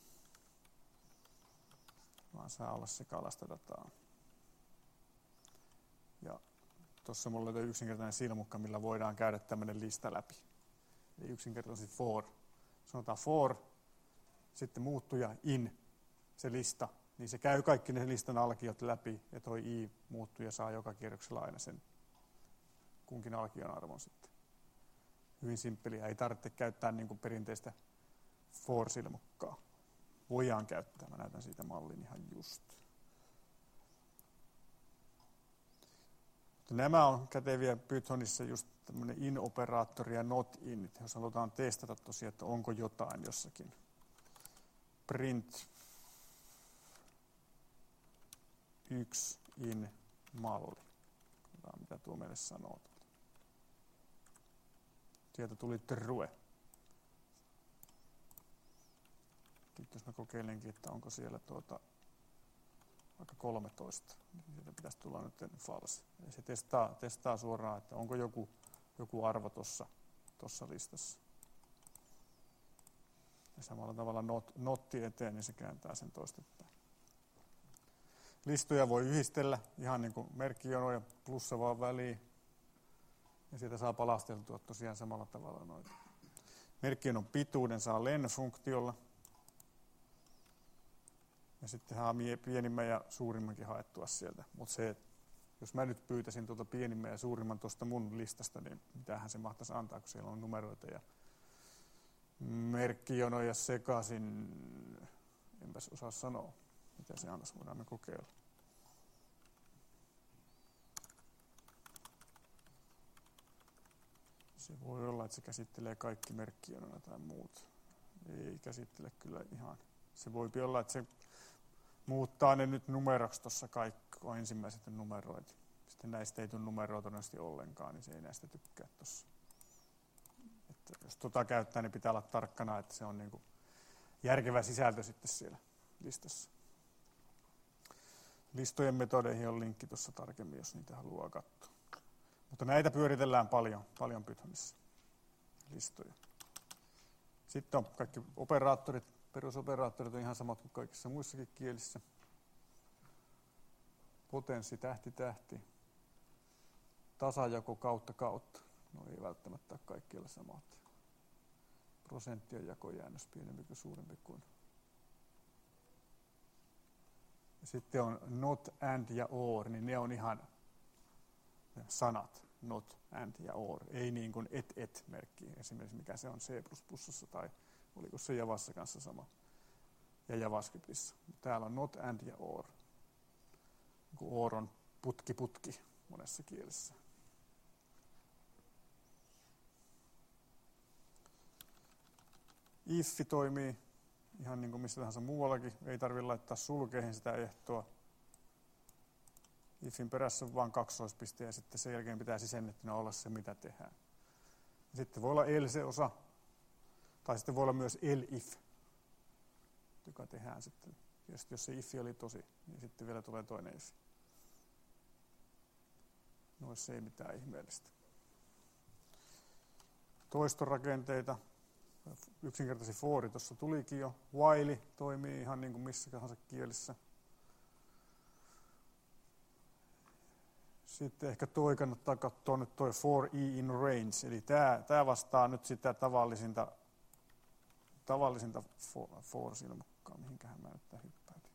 vaan saa olla sekalaista dataa. Ja tuossa mulla oli yksinkertainen silmukka, millä voidaan käydä tämmöinen lista läpi. Eli yksinkertaisesti for. Sanotaan for, sitten muuttuja in, se lista. Niin se käy kaikki ne listan alkiot läpi, ja toi i muuttuu ja saa joka kierroksella aina sen kunkin alkion arvon sitten. Hyvin simppeliä, ei tarvitse käyttää niin kuin perinteistä for-silmukkaa. Voidaan käyttää, mä näytän siitä mallin ihan just. Mutta nämä on käteviä Pythonissa just tämmöinen in-operaattori ja not in, jos halutaan testata tosiaan, että onko jotain jossakin. Print yksi in malli. Katsotaan, mitä tuo meille sanoo. Sieltä tuli true. Sitten jos mä kokeilenkin, että onko siellä tuota vaikka kolmetoista, niin sieltä pitäisi tulla nyt false. Eli se testaa, testaa suoraan, että onko joku, joku arvo tuossa tossa listassa. Ja samalla tavalla not, notti eteen, niin se kääntää sen toistepäin. Listoja voi yhdistellä ihan niin kuin merkkijonoja plussa vaan väliin. Ja siitä saa palasteltua tosiaan samalla tavalla noita. Merkkijonon pituuden saa len-funktiolla. Ja sitten saa pienimmän ja suurimmankin haettua sieltä. Mutta se, jos mä nyt pyytäisin tuota pienimmän ja suurimman tuosta mun listasta, niin mitähän se mahtaisi antaa, kun siellä on numeroita ja merkkijonoja sekaisin. Enpäs osaa sanoa. Mitä se antaisi, voidaan me kokeilla. Se voi olla, että se käsittelee kaikki merkkijonona tai muut. Ei käsittele kyllä ihan. Se voi olla, että se muuttaa ne nyt numeroksi tuossa kaikki, kun ensimmäiset on numeroita. Sitten näistä ei tule numeroa todennäköisesti ollenkaan, niin se ei näistä tykkää tuossa. Että jos tota käyttää, niin pitää olla tarkkana, että se on niin kuin järkevä sisältö sitten siellä listassa. Listojen metodeihin on linkki tuossa tarkemmin, jos niitä haluaa katsoa. Mutta näitä pyöritellään paljon, paljon Pythonissa, listoja. Sitten on kaikki operaattorit, perusoperaattorit on ihan samat kuin kaikissa muissakin kielissä. Potenssi, tähti, tähti. Tasajako kautta kautta. No ei välttämättä ole kaikkialla samat. Prosenttien jakojäännös pienempi kuin suurempi kuin. Ja sitten on not, and ja or, niin ne on ihan sanat. Not, and ja or. Ei niin kuin et, et merkki. Esimerkiksi mikä se on C plus plus tai oliko se Javassa kanssa sama. Ja JavaScriptissa. Täällä on not, and ja or. Or on putki, putki monessa kielessä. If toimii ihan niin kuin missä tahansa muuallakin. Ei tarvitse laittaa sulkeihin sitä ehtoa. Ifin perässä on vain kaksoispiste ja sitten sen jälkeen pitää sisennettynä olla se, mitä tehdään. Ja sitten voi olla else-osa, tai sitten voi olla myös elif, joka tehdään sitten Ja sitten jos se ifi oli tosi, niin sitten vielä tulee toinen ifi. Noissa ei mitään ihmeellistä. Toistorakenteita. Yksinkertaisi foori tuossa tulikin jo. While toimii ihan niin kuin missä tahansa kielissä. Sitten ehkä toi kannattaa katsoa nyt toi for i in range. Eli tämä, tämä vastaa nyt sitä tavallisinta, tavallisinta for, for-silmukkaa. Mihinkähän mä nyt hyppäytin.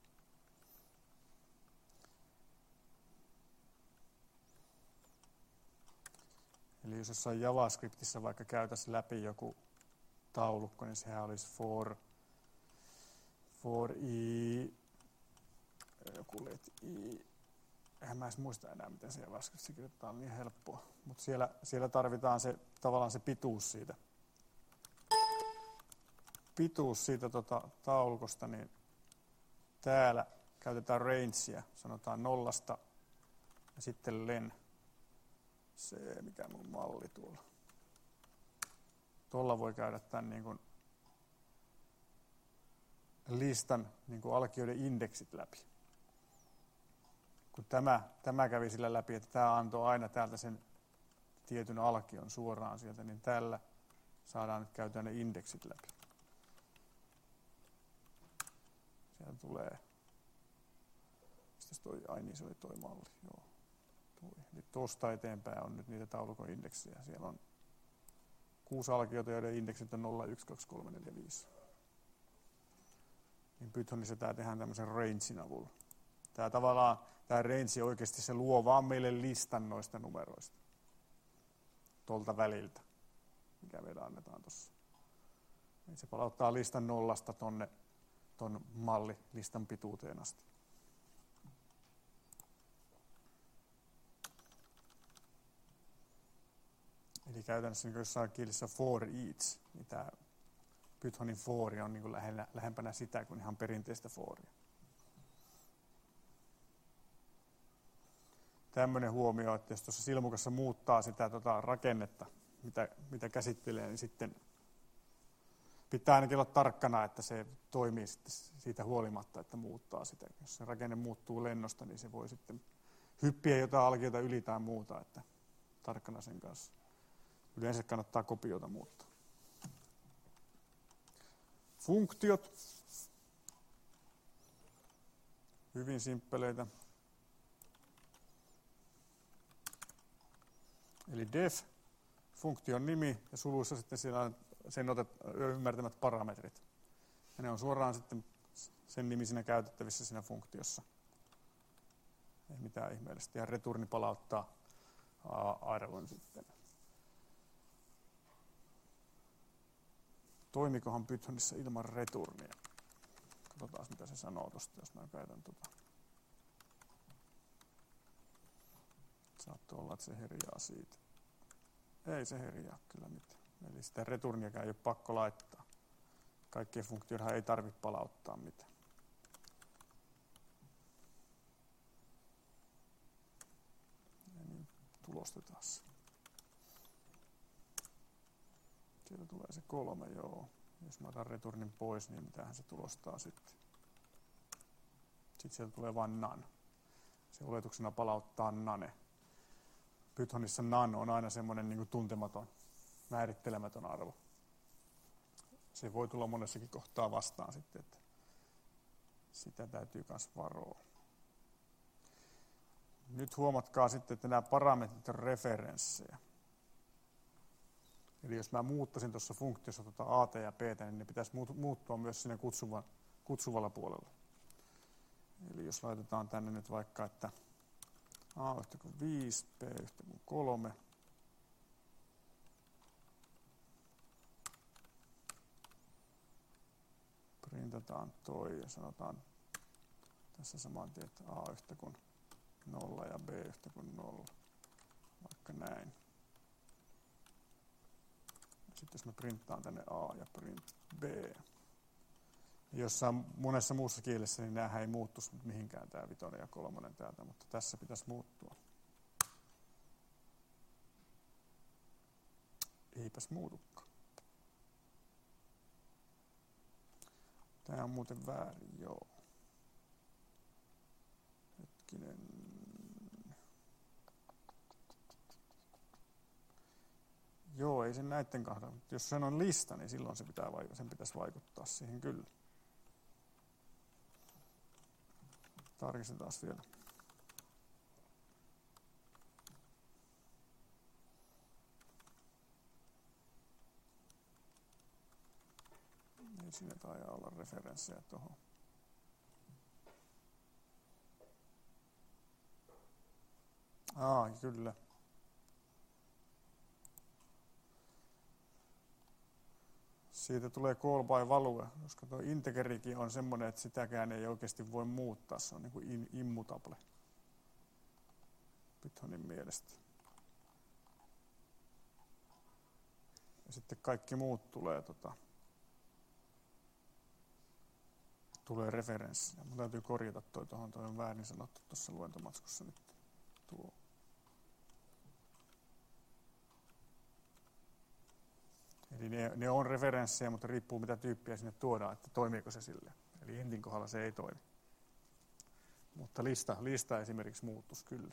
Eli jos jossain JavaScriptissa vaikka käytäisiin läpi joku taulukko, niin sehän olisi for, for i, joku let i, eihän mä edes muista enää, miten se JavaScriptissa kirjoitetaan, niin helppoa. Mutta siellä, siellä tarvitaan se, tavallaan se pituus siitä, pituus siitä tota, taulukosta, niin täällä käytetään rangea, sanotaan nollasta ja sitten len. Se, mikä mun malli tuolla. Tuolla voi käydä tämän niin kuin listan niin kuin alkioiden indeksit läpi. Kun tämä, tämä kävi sillä läpi, että tämä antoi aina täältä sen tietyn alkion suoraan sieltä, niin tällä saadaan nyt käytyä ne indeksit läpi. Siellä tulee, mistäs toi, ai niin se oli toi malli, joo. Eli tuosta eteenpäin on nyt niitä taulukon indeksejä. Siellä on kuusi alkiota, joiden indeksit on nolla, yksi, kaksi, kolme, neljä, viisi. Niin Pythonissa tämä tehdään tämmöisen rangein avulla. Tämä tavallaan, tämä range oikeasti se luo vaan meille listan noista numeroista. Tuolta väliltä, mikä meillä annetaan tuossa. Se palauttaa listan nollasta tonne ton malli listan pituuteen asti. Eli käytännössä niin jossain kielissä for each, niin tämä Pythonin for on niin kuin lähellä, lähempänä sitä kuin ihan perinteistä foria. Tämmöinen huomio, että jos tuossa silmukassa muuttaa sitä tota rakennetta, mitä, mitä käsittelee, niin sitten pitää ainakin olla tarkkana, että se toimii sitten siitä huolimatta, että muuttaa sitä. Jos se rakenne muuttuu lennosta, niin se voi sitten hyppiä jotain alkiota yli tai muuta, että tarkkana sen kanssa. Yleensä kannattaa kopiota muuttaa. Funktiot. Hyvin simppeleitä. Eli def, funktion nimi ja suluissa sitten siellä on sen otet, ymmärtämät parametrit. Ja ne on suoraan sitten sen nimisinä käytettävissä siinä funktiossa. Ei mitään ihmeellistä. Ja returni palauttaa arvon sitten. Toimikohan Pythonissa ilman returnia? Katsotaan, mitä se sanoo tuosta, jos mä käytän tuota. Saattaa olla, että se herjaa siitä. Ei se herjaa kyllä mitään. Eli sitä returniakään ei ole pakko laittaa. Kaikkien funktioidenhan ei tarvitse palauttaa mitään. Ja niin, tulostetaan se. Siellä tulee se kolme, joo. Jos mä otan returnin pois, niin mitähän se tulostaa sitten. Sitten sieltä tulee vain none. Se oletuksena palauttaa none. Pythonissa none on aina semmoinen niin kuin tuntematon, määrittelemätön arvo. Se voi tulla monessakin kohtaa vastaan sitten, että sitä täytyy myös varoa. Nyt huomatkaa sitten, että nämä parametrit on referenssejä. Eli jos mä muuttaisin tuossa funktiossa tuota A T ja P, niin ne pitäisi muuttua myös siinä kutsuva, kutsuvalla puolella. Eli jos laitetaan tänne nyt vaikka, että A yhtä kuin viisi, B yhtä kuin kolme. Printataan toi ja sanotaan tässä saman tien, että A yhtä kuin nolla ja B yhtä kuin nolla. Vaikka näin. Sitten jos mä printtaan tänne A ja print B. Jossain monessa muussa kielessä, niin näähän ei muuttuisi mihinkään tämä vitonen ja kolmonen täältä, mutta tässä pitäisi muuttua. Eipäs muutukaan. Tämä on muuten väärin, joo. hetkinen. Joo, ei sen näitten kahden. Jos sen on lista, niin silloin se pitää, sen pitäisi vaikuttaa siihen kyllä. Tarkistetaan vielä. Ei siinä taida olla referenssejä tuohon. Aa, kyllä. Siitä tulee call by value, koska tuo integerikin on semmoinen, että sitäkään ei oikeasti voi muuttaa. Se on niin kuin immutable Pythonin mielestä. Ja sitten kaikki muut tulee, tota, tulee referenssiä. Mun täytyy korjata toi tuohon, toi on väärin sanottu tuossa luentomatskussa nyt tuo. Eli ne, ne on referenssejä, mutta riippuu mitä tyyppiä sinne tuodaan, että toimiiko se sille. Eli intin kohdalla se ei toimi. Mutta lista, lista esimerkiksi muuttuisi kyllä.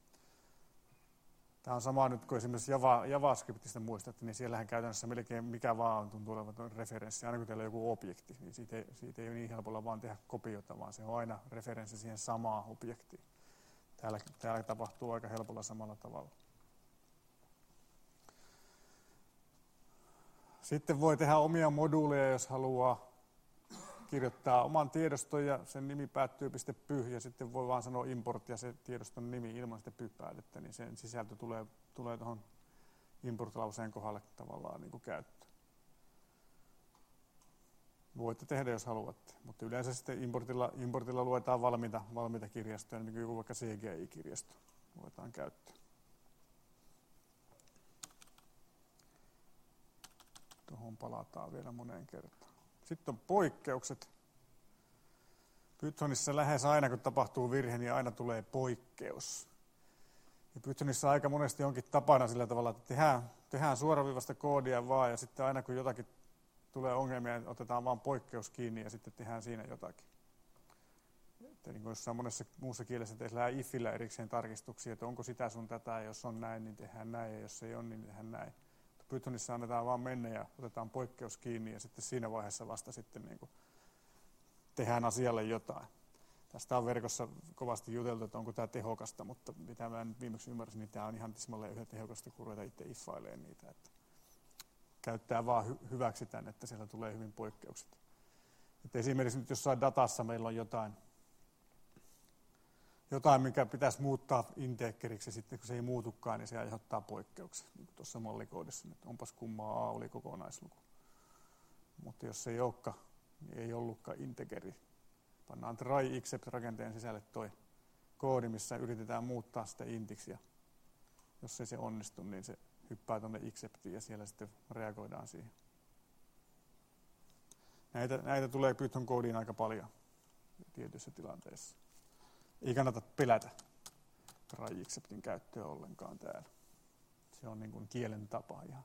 Tämä on sama nyt kuin esimerkiksi Java, JavaScriptista muistatte, niin siellähän käytännössä melkein mikä vaan on tuntuu olevan referenssi. Aina kun teillä on joku objekti, niin siitä ei, siitä ei ole niin helpolla vaan tehdä kopiota, vaan se on aina referenssi siihen samaan objektiin. Täällä, täällä tapahtuu aika helpolla samalla tavalla. Sitten voi tehdä omia moduuleja, jos haluaa kirjoittaa oman tiedoston ja sen nimi päättyy .py ja sitten voi vaan sanoa import ja se tiedoston nimi ilman sitä py-päätettä, niin sen sisältö tulee, tulee tuohon import-lauseen kohdalle tavallaan niin kuin käyttöön. Voitte tehdä, jos haluatte, mutta yleensä sitten importilla, importilla luetaan valmiita, valmiita kirjastoja, niin kuin vaikka C G I-kirjasto luetaan käyttöön. Tuohon palataan vielä moneen kertaan. Sitten on poikkeukset. Pythonissa lähes aina, kun tapahtuu virhe, niin aina tulee poikkeus. Ja Pythonissa aika monesti onkin tapana sillä tavalla, että tehdään, tehdään suoraviivasta koodia vaan, ja sitten aina kun jotakin tulee ongelmia, niin otetaan vaan poikkeus kiinni ja sitten tehdään siinä jotakin. Että niin kuin jossain monessa muussa kielessä tehdään ifillä erikseen tarkistuksia, että onko sitä sun tätä, ja jos on näin, niin tehdään näin, ja jos ei ole, niin tehdään näin. Pythonissa annetaan vaan mennä ja otetaan poikkeus kiinni ja sitten siinä vaiheessa vasta sitten niin kuin tehdään asialle jotain. Tästä on verkossa kovasti juteltu, että onko tämä tehokasta, mutta mitä mä nyt viimeksi ymmärsin, niin tämä on ihan tismalleen yhden tehokasta, kun ruvetaan itse iffailemaan niitä. Että käyttää vaan hy- hyväksi tämän, että sieltä tulee hyvin poikkeukset. Että esimerkiksi nyt jossain datassa meillä on jotain, jotain, mikä pitäisi muuttaa integeriksi, ja sitten kun se ei muutukaan, niin se aiheuttaa poikkeuksia. Niin kuin tuossa mallikoodissa, että onpas kummaa A oli kokonaisluku. Mutta jos se ei olekaan, niin ei ollutkaan integeri. Pannaan try except rakenteen sisälle toi koodi, missä yritetään muuttaa sitä intiksi, ja jos ei se onnistu, niin se hyppää tuonne exceptiin, ja siellä sitten reagoidaan siihen. Näitä, näitä tulee Python koodiin aika paljon tietyissä tilanteissa. Ei kannata pelätä try exceptin käyttöä ollenkaan täällä. Se on niin kuin kielen tapa ihan.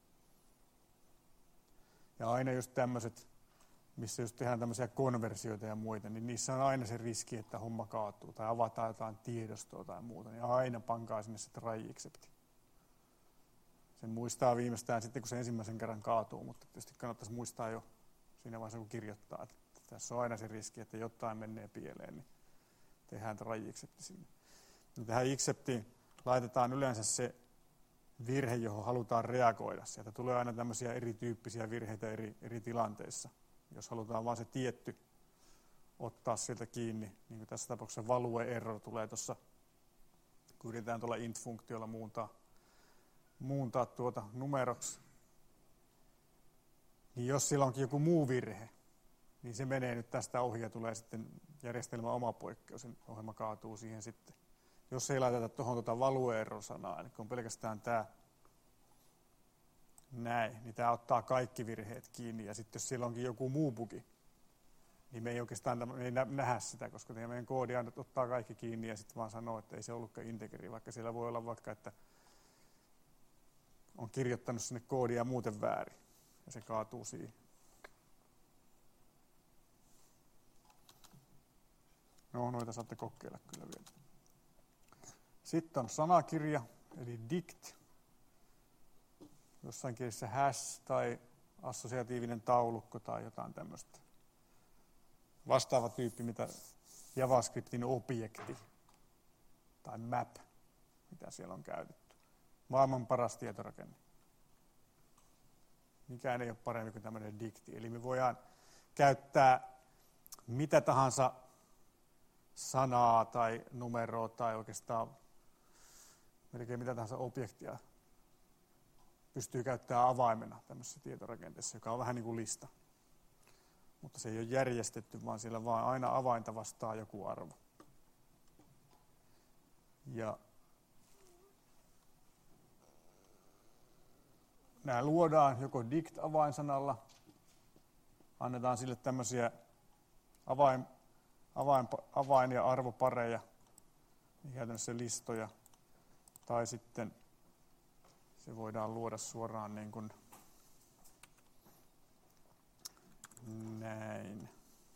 Ja aina just tämmöiset, missä just tehdään tämmöisiä konversioita ja muita, niin niissä on aina se riski, että homma kaatuu tai avataan jotain tiedostoa tai muuta, niin aina pankaa sinne se try excepti. Sen muistaa viimeistään sitten, kun se ensimmäisen kerran kaatuu, mutta tietysti kannattaisi muistaa jo siinä vaiheessa, kun kirjoittaa, että tässä on aina se riski, että jotain menee pieleen, niin tehdään try excepti sinne. Ja tähän exceptiin laitetaan yleensä se virhe, johon halutaan reagoida. Sieltä tulee aina tämmöisiä erityyppisiä virheitä eri, eri tilanteissa. Jos halutaan vaan se tietty ottaa sieltä kiinni, niin kuin tässä tapauksessa value error tulee tuossa, kun yritetään tuolla int-funktiolla muuntaa, muuntaa tuota numeroksi. Niin jos sillä onkin joku muu virhe, niin se menee nyt tästä ohi ja tulee sitten järjestelmän oma poikkeus, ohjelma kaatuu siihen sitten. Jos ei laiteta tuohon tuota value error-sanaa, eli on pelkästään tämä näin, niin tämä ottaa kaikki virheet kiinni, ja sitten jos siellä onkin joku muu bugi, niin me ei oikeastaan me ei nähdä sitä, koska meidän koodi ottaa kaikki kiinni ja sitten vaan sanoo, että ei se ollutkaan integeri, vaikka siellä voi olla vaikka, että on kirjoittanut sinne koodia muuten väärin, ja se kaatuu siihen. No, noita saatte kokeilla kyllä vielä. Sitten on sanakirja, eli dict. Jossain kielessä hash tai assosiatiivinen taulukko tai jotain tämmöistä. Vastaava tyyppi, mitä JavaScriptin objekti tai map, mitä siellä on käytetty. Maailman paras tietorakenne. Mikään ei ole parempi kuin tämmöinen dikti. Eli me voidaan käyttää mitä tahansa sanaa tai numeroa tai oikeastaan melkein mitä tahansa objektia pystyy käyttämään avaimena tämmöisessä tietorakenteessa, joka on vähän niin kuin lista. Mutta se ei ole järjestetty, vaan siellä vaan aina avainta vastaa joku arvo. Ja nämä luodaan joko dict-avainsanalla, annetaan sille tämmöisiä avain, avain, avain- ja arvopareja, niin käytännössä listoja, tai sitten se voidaan luoda suoraan niin kuin näin.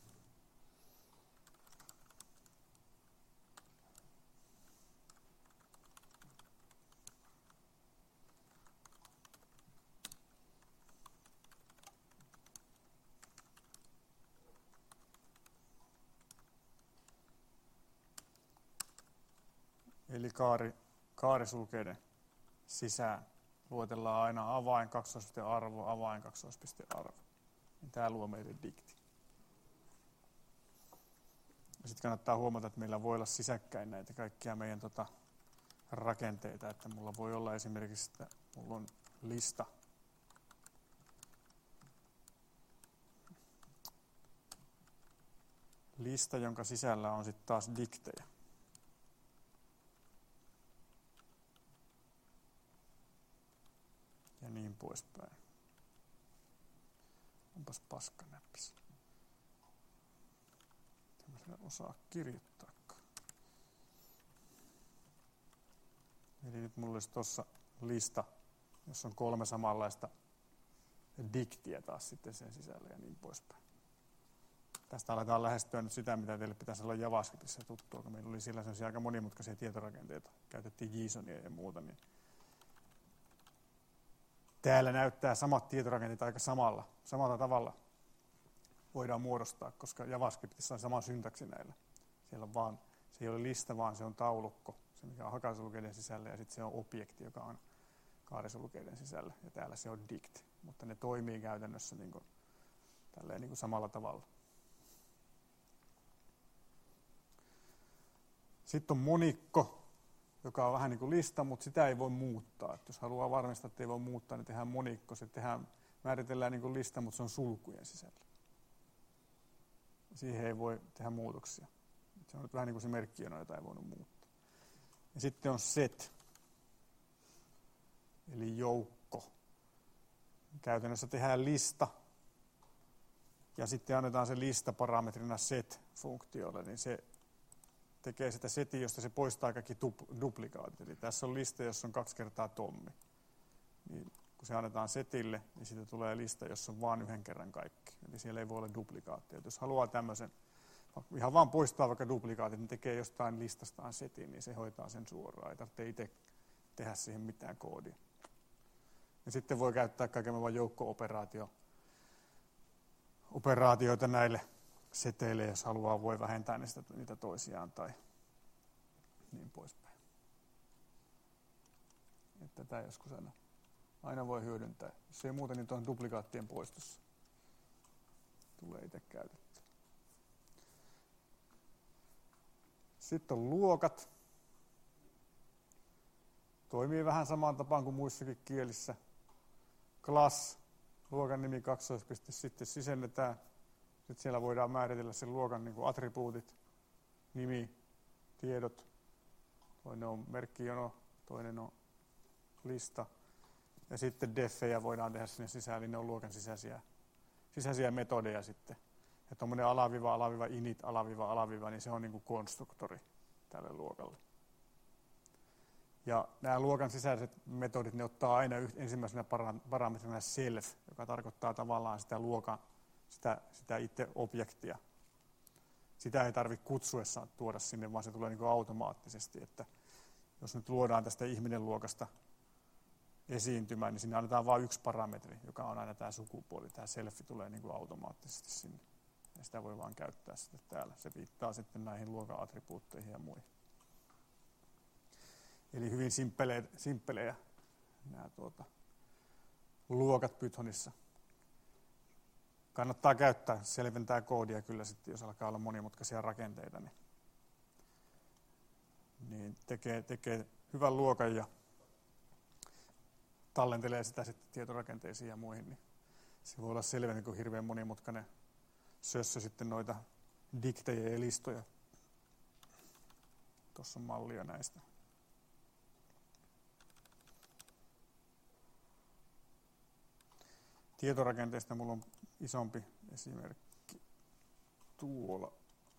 Eli kaari, kaarisulkeiden sisään luetellaan aina avain, kaksoispiste arvo, avain, kaksoispiste arvo. Tämä luo meille dikti. Sitten kannattaa huomata, että meillä voi olla sisäkkäin näitä kaikkia meidän tota, rakenteita. Että mulla voi olla esimerkiksi, että mulla on lista. Lista, jonka sisällä on sitten taas diktejä. Ja niin poispäin. Onpas paskanäppis. Tämmöisellä osaa kirjoittaakaan. Eli nyt mulla olisi tuossa lista, jossa on kolme samanlaista diktiä taas sitten sen sisällä ja niin poispäin. Tästä aletaan lähestyä nyt sitä, mitä teille pitäisi olla JavaScriptissa tuttua, kun meillä oli siellä sellaisia aika monimutkaisia tietorakenteita. Käytettiin JSONia ja muuta, niin täällä näyttää samat tietorakenteet aika samalla, samalla tavalla voidaan muodostaa, koska JavaScriptissa on sama syntaksi näillä. Siellä on vaan, se ei ole lista, vaan se on taulukko, se mikä on hakaisulukeiden sisällä, ja sitten se on objekti, joka on kaarisulukeiden sisällä, ja täällä se on dict. Mutta ne toimii käytännössä niin kuin, tälleen niin kuin samalla tavalla. Sitten on monikko, joka on vähän niin kuin lista, mutta sitä ei voi muuttaa. Et jos haluaa varmistaa, että ei voi muuttaa, niin tehdään monikko. Se tehdään, määritellään niin kuin lista, mutta se on sulkujen sisällä. Siihen ei voi tehdä muutoksia. Se on nyt vähän niin kuin se merkkijono, jota ei voinut muuttaa. Ja sitten on set, eli joukko. Käytännössä tehdään lista, ja sitten annetaan se lista parametrina set-funktiolle, niin se tekee sitä setin, josta se poistaa kaikki duplikaatit. Eli tässä on lista, jossa on kaksi kertaa Tommi. Niin, kun se annetaan setille, niin siitä tulee lista, jossa on vain yhden kerran kaikki. Eli siellä ei voi olla duplikaattia. Jos haluaa tämmöisen, ihan vaan poistaa vaikka duplikaatit, niin tekee jostain listastaan setin, niin se hoitaa sen suoraan. Ei tarvitse itse tehdä siihen mitään koodia. Ja sitten voi käyttää kaikenlaisia joukko-operaatio operaatioita näille seteille, jos haluaa, voi vähentää niistä, niitä toisiaan tai niin poispäin. Että tätä joskus aina, aina voi hyödyntää. Jos ei muuten, niin tuon duplikaattien poistossa tulee itse käytetty. Sitten on luokat. Toimii vähän samaan tapaan kuin muissakin kielissä. Class, luokan nimi kaksoispiste, sitten sisennetään. Sitten siellä voidaan määritellä sen luokan niin kuin attribuutit, nimi, tiedot. Toinen on merkkijono, toinen on lista. Ja sitten defejä voidaan tehdä sinne sisään, eli ne on luokan sisäisiä, sisäisiä metodeja sitten. Ja tuommoinen alaviva, alaviva, init, alaviva, alaviva, niin se on niin kuin konstruktori tälle luokalle. Ja nämä luokan sisäiset metodit, ne ottaa aina ensimmäisenä parametrina self, joka tarkoittaa tavallaan sitä luokan, sitä, sitä itse objektia. sitä ei tarvitse kutsuessaan tuoda sinne, vaan se tulee niin kuin automaattisesti. Että jos nyt luodaan tästä ihminen luokasta esiintymään, niin sinne annetaan vain yksi parametri, joka on aina tämä sukupuoli. Tämä selfie tulee niin kuin automaattisesti sinne. Ja sitä voi vaan käyttää sitten täällä. Se viittaa sitten näihin luokan attribuutteihin ja muihin. Eli hyvin simppelejä, simppelejä nämä tuota, luokat Pythonissa. Kannattaa käyttää, selventää koodia kyllä sitten, jos alkaa olla monimutkaisia rakenteita, niin, niin tekee, tekee hyvän luokan ja tallentelee sitä sitten tietorakenteisiin ja muihin. Niin se voi olla selvemmin kuin hirveän monimutkainen sössö sitten noita diktejä ja listoja. Tuossa on mallia näistä. Tietorakenteesta mulla on isompi esimerkki tuolla.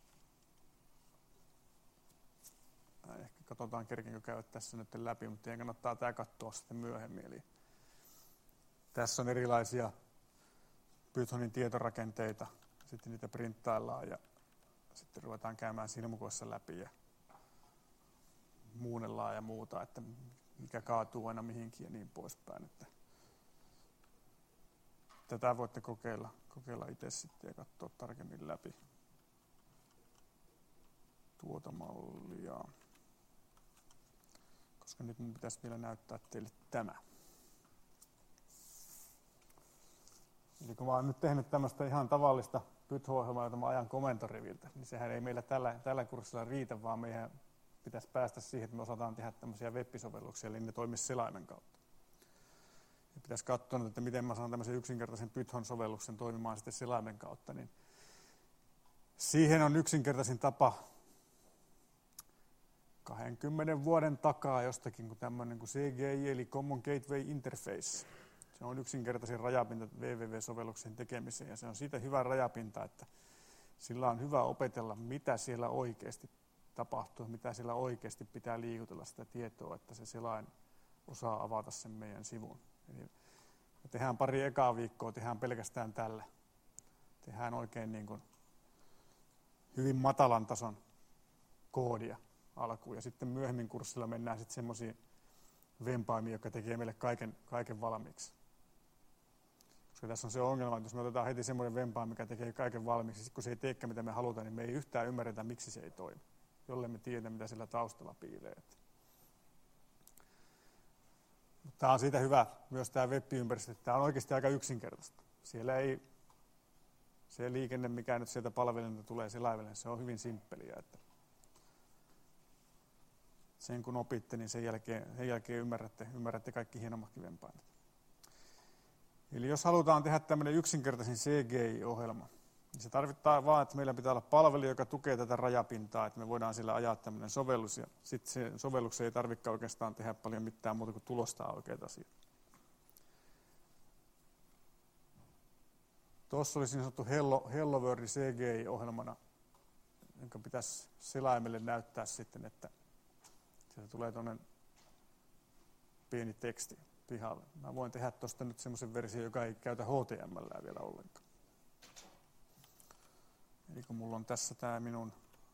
Ehkä katsotaan, kerkenkö käydä tässä nyt läpi, mutta teidän kannattaa tämä katsoa sitten myöhemmin. Eli tässä on erilaisia Pythonin tietorakenteita, sitten niitä printtaillaan ja sitten ruvetaan käymään silmukoissa läpi ja muunnellaan ja muuta, että mikä kaatuu aina mihinkin ja niin poispäin. Että tätä voitte kokeilla, kokeilla itse sitten ja katsoa tarkemmin läpi tuota mallia. Koska nyt minun pitäisi vielä näyttää teille tämä. Eli kun mä oon nyt tehnyt tämmöistä ihan tavallista Python-ohjelmaa, jota mä ajan komentoriviltä, niin sehän ei meillä tällä, tällä kurssilla riitä, vaan meidän pitäisi päästä siihen, että me osataan tehdä tämmöisiä web-sovelluksia, eli ne toimisi selaimen kautta. Ja pitäisi katsoa, että miten mä saan tämmöisen yksinkertaisen Python-sovelluksen toimimaan sitten selaimen kautta, niin siihen on yksinkertaisin tapa kahdenkymmenen vuoden takaa jostakin kuin tämmöinen kuin C G I, eli Common Gateway Interface. Se on yksinkertaisin rajapinta www-sovelluksen tekemiseen, ja se on siitä hyvä rajapinta, että sillä on hyvä opetella, mitä siellä oikeasti tapahtuu, mitä siellä oikeasti pitää liikutella sitä tietoa, että se selain osaa avata sen meidän sivun. Eli me tehdään pari ekaa viikkoa, tehdään pelkästään tällä. Tehdään oikein niin kuin hyvin matalan tason koodia alkuun, ja sitten myöhemmin kurssilla mennään sitten semmoisiin vempaimiin, jotka tekee meille kaiken, kaiken valmiiksi. Koska tässä on se ongelma, että jos me otetaan heti semmoinen vempaimi, mikä tekee kaiken valmiiksi, sitten kun se ei teekään mitä me halutaan, niin me ei yhtään ymmärretä, miksi se ei toimi, jollei me tiedä, mitä sillä taustalla piilee. Tämä on siitä hyvä, myös tämä web-ympäristö, että tämä on oikeasti aika yksinkertaista. Siellä ei se liikenne, mikä nyt sieltä palvelimesta tulee selaimelle, se on hyvin simppeliä. Että sen kun opitte, niin sen jälkeen, sen jälkeen ymmärrätte, ymmärrätte kaikki hienommatkin vempaimit. Eli jos halutaan tehdä tämmöinen yksinkertaisin C G I-ohjelma, niin se tarvittaa vaan, että meillä pitää olla palvelu, joka tukee tätä rajapintaa, että me voidaan sillä ajaa tämmöinen sovellus, ja sitten se sovelluksen ei tarvitse oikeastaan tehdä paljon mitään muuta kuin tulostaa oikeita asioita. Tuossa olisi niin sanottu Hello, Hello World C G I-ohjelmana, jonka pitäisi selaimelle näyttää sitten, että sieltä tulee tuollainen pieni teksti pihalle. Mä voin tehdä tuosta nyt semmoisen version, joka ei käytä H T M L vielä ollenkaan. Eli kun mulla on tässä tämä minun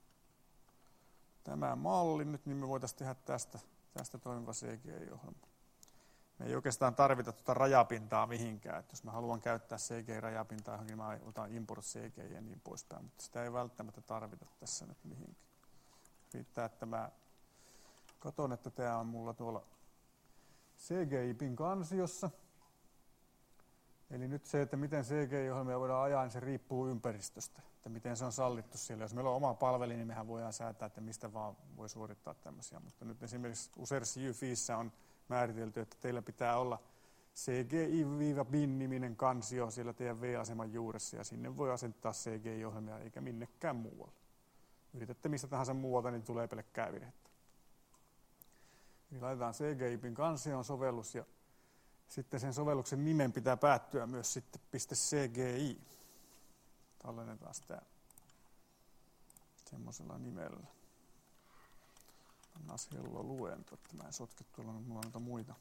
tämä malli nyt, niin me voitaisiin tehdä tästä, tästä toimiva C G I-ohjelma. Me ei oikeastaan tarvita tuota rajapintaa mihinkään. Että jos mä haluan käyttää C G I-rajapintaa johonkin, mä otan import C G I ja niin poispäin, mutta sitä ei välttämättä tarvita tässä nyt mihinkään. Riittää, että mä katson, että tämä on mulla tuolla C G I-pin kansiossa. Eli nyt se, että miten C G I-ohjelmia voidaan ajaa, niin se riippuu ympäristöstä, että miten se on sallittu siellä. Jos meillä on oma palveli, niin mehän voidaan säätää, että mistä vaan voi suorittaa tämmöisiä. Mutta nyt esimerkiksi Users U F I:ssä on määritelty, että teillä pitää olla C G I-bin-niminen kansio siellä teidän V-aseman juuressa, ja sinne voi asentaa C G I-ohjelmia eikä minnekään muualle. Yritätte mistä tahansa muualta, niin tulee pelkkää virhettä. Eli laitetaan C G I-bin kansioon sovellus, ja sitten sen sovelluksen nimen pitää päättyä myös sitten .cgi. Tallennetaan sitä semmoisella nimellä. Annas Hello luento, että mä en sotke tuolla, mulla on noita muita.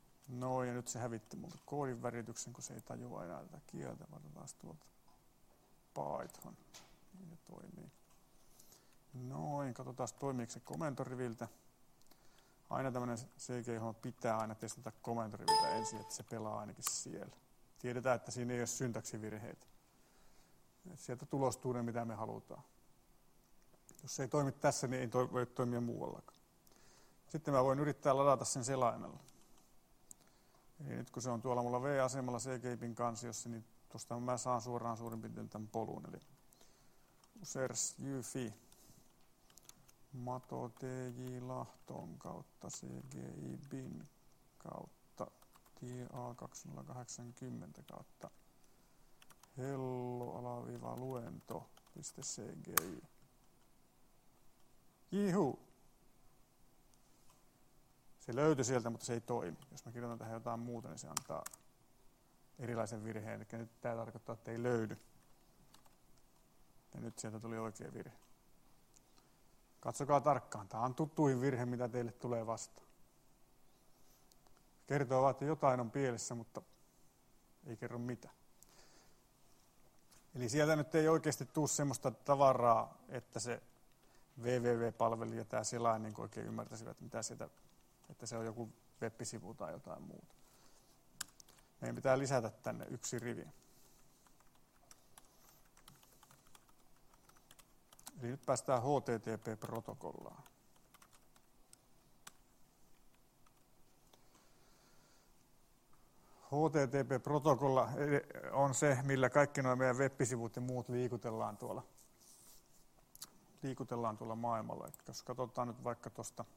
No ja nyt se hävitti multa koodin värityksen, kun se ei tajua enää tätä kieltä. Varotaan tuolta. Python. Niin ne toimii. Noin, katsotaan toimiiko se komentoriviltä. Aina tämmöinen C G-homma pitää aina testata komentoriviltä ensin, että se pelaa ainakin siellä. Tiedetään, että siinä ei ole syntaksivirheitä. Sieltä tulostuu ne, mitä me halutaan. Jos se ei toimi tässä, niin ei toi, voi toimia muuallakaan. Sitten mä voin yrittää ladata sen selaimella. Eli nyt kun se on tuolla mulla V-asemalla C-Capin kansiossa, niin tuosta mä saan suoraan suurin piirtein tämän polun. Eli users Jyfi Mato T J Lahton kautta C G I bin kautta T A kaksituhattakahdeksankymmentä kautta hello-luento.cgi. Jihu! Se löytyi sieltä, mutta se ei toimi. Jos mä kirjoitan tähän jotain muuta, niin se antaa erilaisen virheen. Eli nyt tämä tarkoittaa, että ei löydy. Ja nyt sieltä tuli oikea virhe. Katsokaa tarkkaan. Tämä on tuttuin virhe, mitä teille tulee vastaan. Kertoo vaan, että jotain on pielessä, mutta ei kerro mitä. Eli sieltä nyt ei oikeasti tule semmoista tavaraa, että se www-palvelu ja tämä selain niin oikein ymmärtäisivät, mitä sieltä, että se on joku web-sivu tai jotain muuta. Meidän pitää lisätä tänne yksi rivi. Eli nyt päästään H T T P-protokollaan. H T T P-protokolla on se, millä kaikki nuo meidän web-sivut ja muut liikutellaan tuolla, liikutellaan tuolla maailmalla. Et jos katsotaan nyt vaikka tuosta,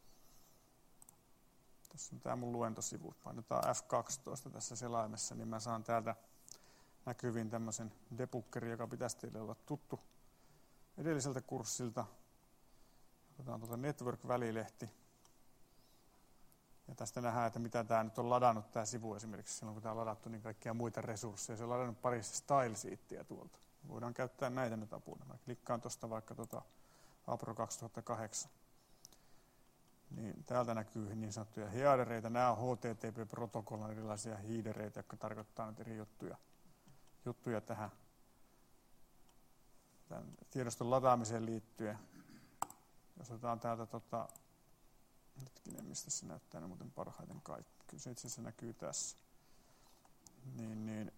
tässä on tämä mun luentosivu, painetaan F kaksitoista tässä selaimessa, niin mä saan täältä näkyviin tämmöisen debuggerin, joka pitäisi teille olla tuttu edelliseltä kurssilta. Otetaan tuolta Network-välilehti. Ja tästä nähdään, että mitä tämä nyt on ladannut tämä sivu esimerkiksi silloin, kun tämä on ladattu niin kaikkia muita resursseja. Se on ladannut pari style-sheettiä tuolta. Voidaan käyttää näitä nyt apuna. Mä klikkaan tuosta vaikka tuota Apro kaksituhattakahdeksan. Niin täältä näkyy niin sanottuja headereita. Nämä on H T T P-protokollan erilaisia hiidereitä, jotka tarkoittaa nyt eri juttuja, juttuja tähän tämän tiedoston lataamiseen liittyen. Jos otetaan täältä tota, hetkinen, mistä se näyttää ne muuten parhaiten kaikki. Kyllä se itse asiassa näkyy tässä. Niin, niin.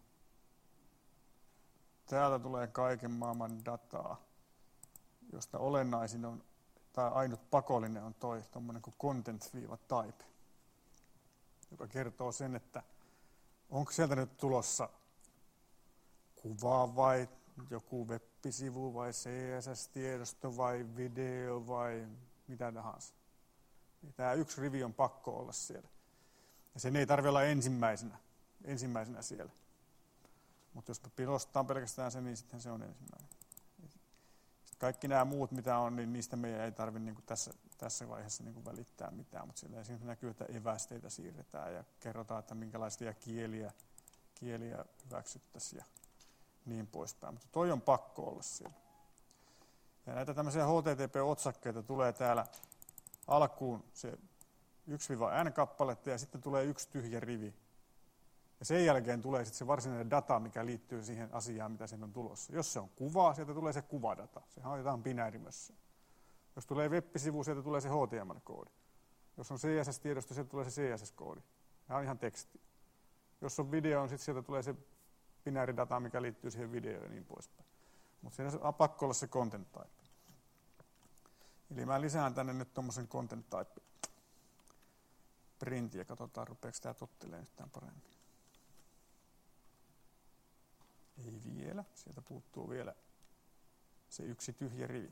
Täältä tulee kaiken maailman dataa, josta olennaisin on, tai ainut pakollinen on toi tommonen kuin content-type, joka kertoo sen, että onko sieltä nyt tulossa kuva vai joku web-sivu vai C S S-tiedosto vai video vai mitä tahansa. Tämä yksi rivi on pakko olla siellä. Ja sen ei tarvitse olla ensimmäisenä, ensimmäisenä siellä. Mutta jos pilostaan pelkästään se, niin sitten se on ensimmäinen. Sitten kaikki nämä muut, mitä on, niin niistä meidän ei tarvitse niin tässä, tässä vaiheessa niin välittää mitään. Mutta siellä esimerkiksi näkyy, että evästeitä siirretään ja kerrotaan, että minkälaisia kieliä, kieliä hyväksyttäisiin ja niin poispäin. Mutta toi on pakko olla siellä. Ja näitä tämmöisiä H T T P-otsakkeita tulee täällä alkuun se yksi N kappaletta ja sitten tulee yksi tyhjä rivi. Ja sen jälkeen tulee sitten se varsinainen data, mikä liittyy siihen asiaan, mitä siinä on tulossa. Jos se on kuva, sieltä tulee se kuvadata. Sehän on jotain binäärimössä. Jos tulee web-sivu, sieltä tulee se H T M L-koodi. Jos on C S S-tiedosto, sieltä tulee se C S S-koodi. Tämä on ihan teksti. Jos on video, niin sitten sieltä tulee se binääridata, mikä liittyy siihen videoon ja niin poispäin. Mutta siinä on pakko olla se content type. Eli mä lisään tänne nyt tommosen content type printin ja katsotaan, rupeeko tää tottelemaan yhtään paremmin. Ei vielä, sieltä puuttuu vielä se yksi tyhjä rivi.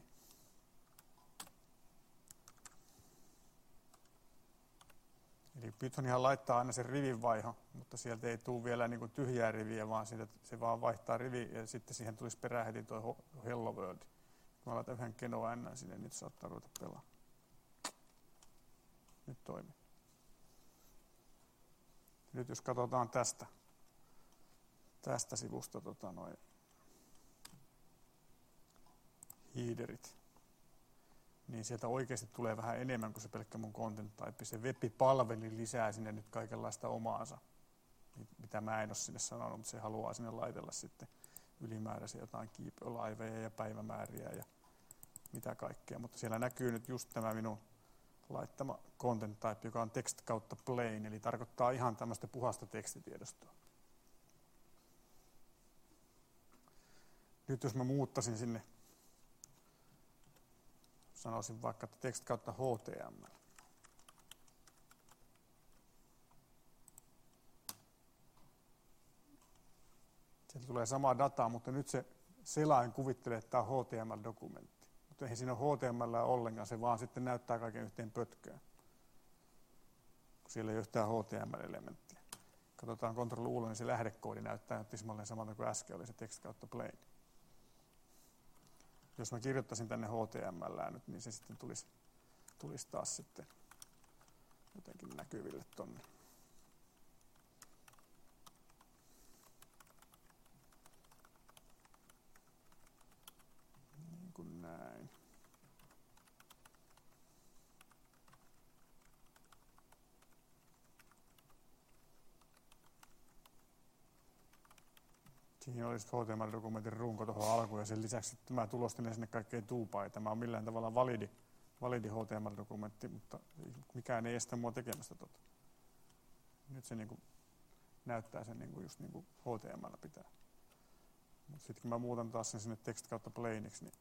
Eli Pythonihan laittaa aina sen rivin vaiho, mutta sieltä ei tule vielä niin kuin tyhjää riviä, vaan siitä, se vaan vaihtaa rivi ja sitten siihen tulisi perään heti tuo Hello World. Kun mä laitan yhden Keno N sinne, niin nyt saattaa ruveta pelaa. Nyt toimii. Nyt jos katsotaan tästä, tästä sivusta tota noin hiiderit, niin sieltä oikeasti tulee vähän enemmän kuin se pelkkä mun content type. Se web-palveli lisää sinne nyt kaikenlaista omaansa, mitä mä en ole sinne sanonut, mutta se haluaa sinne laitella sitten ylimääräisiä jotain keep-aliveja ja päivämääriä ja mitä kaikkea. Mutta siellä näkyy nyt just tämä minun laittama content type, joka on text kautta plain, eli tarkoittaa ihan tämmöistä puhasta tekstitiedostoa. Nyt jos mä muuttaisin sinne, sanoisin vaikka, että text kautta H T M L. Sieltä tulee samaa dataa, mutta nyt se selain kuvittelee, että tämä on H T M L-dokumentti. Mutta eihän siinä ole H T M L ollenkaan, se vaan sitten näyttää kaiken yhteen pötköön. Kun siellä ei ole yhtään H T M L-elementtiä. Katsotaan Ctrl-Ulla, niin se lähdekoodi näyttää tismalleen samalta kuin äsken oli se text kautta plain. Jos mä kirjoittaisin tänne H T M L nyt, niin se sitten tulisi, tulisi taas sitten jotenkin näkyville tonne. Niin kuin näin. Siinä olisi H T M L-dokumentin runko tuohon alkuun ja sen lisäksi tämä tulostin sinne kaikkeen tuupaan. Ei tämä on millään tavalla validi, validi H T M L-dokumentti, mutta mikään ei estä mua tekemästä tota. Nyt se niin kuin näyttää sen niin kuin just niin kuin H T M L pitää. Mutta sitten kun mä muutan taas sen sinne text kautta plainiksi, niin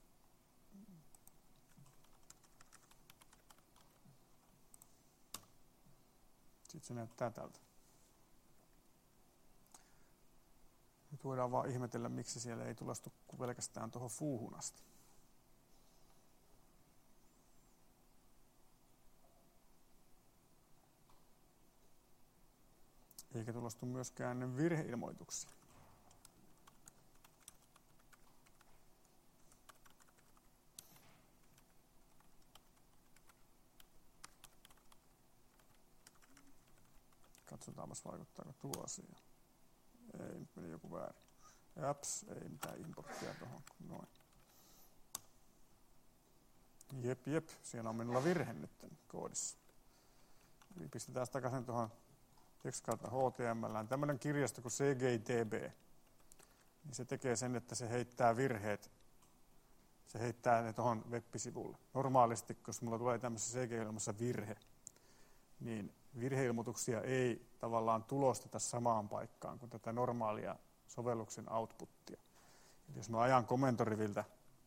sitten se näyttää tältä. Nyt voidaan vaan ihmetellä, miksi siellä ei tulostu pelkästään tuohon fuuhun asti. Eikä tulostu myöskään virheilmoituksia. Katsotaanpas, vaikuttaako tuo asia. Ei, nyt meni joku väärin. Japs, ei mitään importtia tuohon. Noin. Jep, jep, siellä on minulla virhe nyt koodissa. Eli pistetään takaisin tuohon text kautta H T M L. Tämmöinen kirjasto kuin C G I T B, niin se tekee sen, että se heittää virheet. Se heittää ne tuohon web-sivulle. Normaalisti, jos mulla tulee tämmöisessä C G I-ilmassa virhe, niin virheilmoituksia ei tavallaan tulosteta samaan paikkaan kuin tätä normaalia sovelluksen outputtia. Eli jos mä ajan komentoriviltä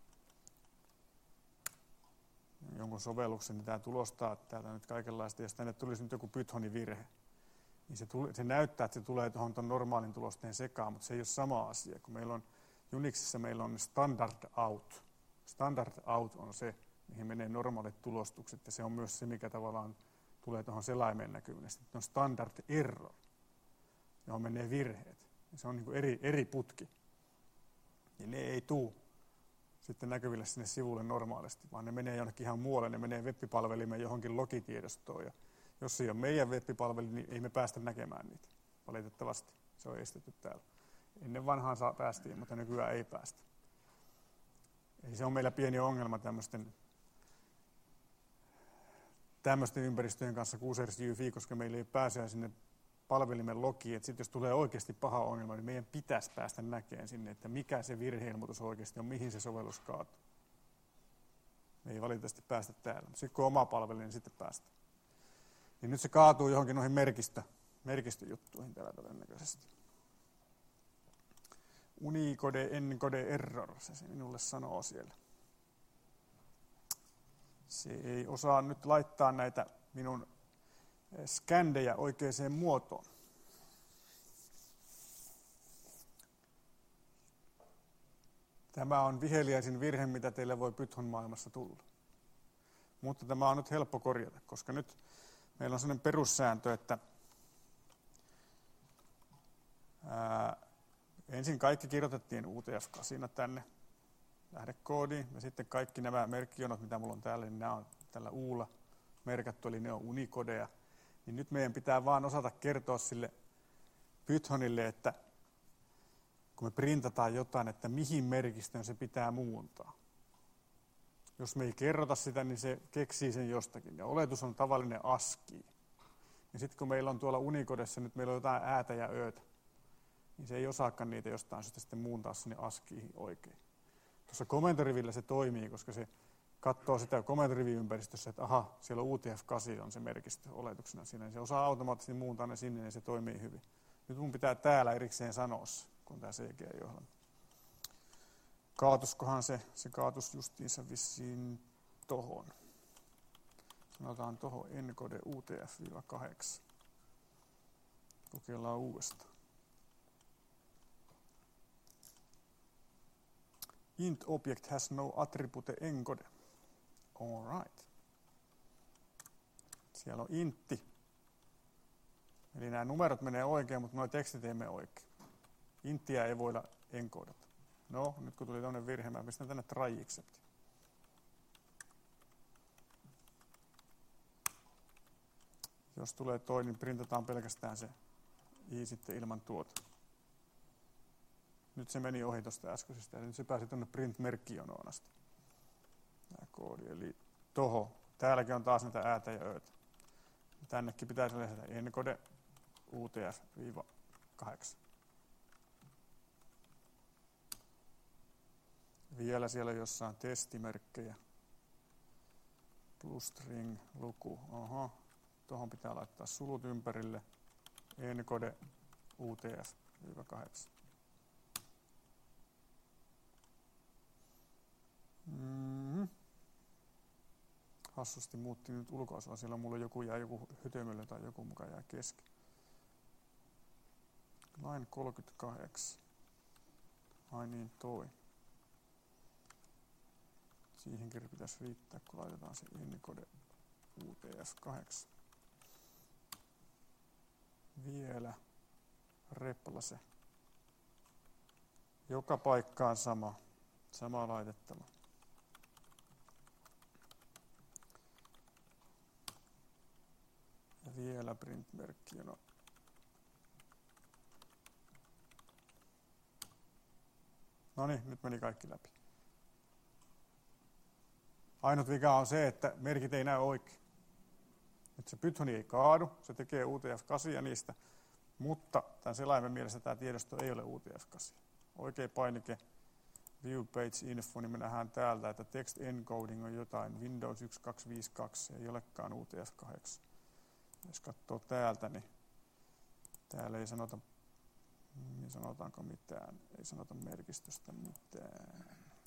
jonkun sovelluksen, niin tämä tulostaa täältä nyt kaikenlaista. Jos tänne tulisi nyt joku Pythonin virhe, niin se, tuli, se näyttää, että se tulee tuohon ton normaalin tulosteen sekaan, mutta se ei ole sama asia. Kun meillä on Unixissa meillä on standard out. Standard out on se, mihin menee normaalit tulostukset, ja se on myös se, mikä tavallaan tulee tuohon selaimeen näkyville. Sitten on standard error, johon menee virheet. Ja se on niin kuin eri, eri putki. Ja ne ei tule sitten näkyville sinne sivulle normaalisti, vaan ne menee jonnekin ihan muualle. Ne menee web-palvelimeen johonkin logitiedostoon. Ja jos se ei ole meidän web-palveli, niin ei me päästä näkemään niitä. Valitettavasti se on estetty täällä. Ennen vanhaan saa päästiin, mutta nykyään ei päästä. Eli se on meillä pieni ongelma tämmöisten tämmöisten ympäristöjen kanssa kuusi J V, koska meillä ei pääse sinne palvelimen logiin. Sitten jos tulee oikeasti paha ongelma, niin meidän pitäisi päästä näkemään sinne, että mikä se virheilmoitus oikeasti on, mihin se sovellus kaatuu. Me ei valitettavasti päästä täällä. Sitten kun on oma palvelu, niin sitten päästään. Niin nyt se kaatuu johonkin noihin merkistö, merkistöjuttuihin täällä todennäköisesti. Unicode, encode, error, se, se minulle sanoo siellä. Se ei osaa nyt laittaa näitä minun skändejä oikeaan muotoon. Tämä on viheliäisin virhe, mitä teille voi Python maailmassa tulla. Mutta tämä on nyt helppo korjata, koska nyt meillä on sellainen perussääntö, että ää, ensin kaikki kirjoitettiin U T F kahdeksan tänne lähdekoodiin, ja sitten kaikki nämä merkkijonot, mitä mulla on täällä, niin nämä on tällä U:lla merkattu, eli ne on Unicodeja. Niin nyt meidän pitää vaan osata kertoa sille Pythonille, että kun me printataan jotain, että mihin merkistöön se pitää muuntaa. Jos me ei kerrota sitä, niin se keksii sen jostakin. Ja oletus on tavallinen ASCII. Ja sitten kun meillä on tuolla Unicodessa, nyt meillä on jotain äätä ja öötä, niin se ei osaakaan niitä jostain syystä sitten muuntaa sinne askiihin oikein. Tuossa komentorivillä se toimii, koska se katsoo sitä komentoriviympäristössä, että aha, siellä on U T F kahdeksan on se merkistö oletuksena siinä, niin se osaa automaattisesti muuntaa ne sinne, niin se toimii hyvin. Nyt mun pitää täällä erikseen sanoa se, kun tämä C G I-ohjelma. Kaatuskohan se, se kaatus justiinsa vissiin tohon. Sanotaan tohon encode U T F kahdeksan. Kokeillaan uudestaan. Int object has no attribute encode. All right. Siellä on intti. Eli nämä numerot menee oikein, mutta nuo tekstit ei mene oikein. Inttiä ei voida enkodata. No, nyt kun tuli tämmöinen virhe, mä pistän tänne try except. Jos tulee toi, niin printataan pelkästään se i sitten ilman tuota. Nyt se meni ohi tuosta äskeisestä ja nyt se pääsi tuonne print-merkkijonoon asti. Tämä koodi, eli toho. Täälläkin on taas näitä äätä ja öötä. Tännekin pitäisi lisätä encode U T F kahdeksan. Vielä siellä jossain testimerkkejä. Plus string, luku. Oho. Tuohon pitää laittaa sulut ympärille. Encode U T F kahdeksan. Mm-hmm. Hassusti muutti nyt ulkoasua. Siellä mulla joku jää joku hytömöllä tai joku mukaan jää kesken. Line kolmekymmentäkahdeksan. Ai niin, toi. Siihenkin pitäisi riittää, kun laitetaan se encode U T F kahdeksan. Vielä replace. Joka paikkaan sama. Sama laitettava. Ja vielä print-merkki. No. no niin, nyt meni kaikki läpi. Ainut vika on se, että merkit ei näy oikein. Nyt se Pythoni ei kaadu, se tekee U T F kahdeksan niistä, mutta tämän selaimen mielessä tämä tiedosto ei ole U T F kahdeksan. Oikein painike view page info, niin me nähdään täältä, että text encoding on jotain Windows yksi kaksi viisi kaksi, ei olekaan U T F kahdeksan. Jos katsoo täältä, niin täällä ei sanota, niin sanotaanko mitään, ei sanota merkistöstä mitään.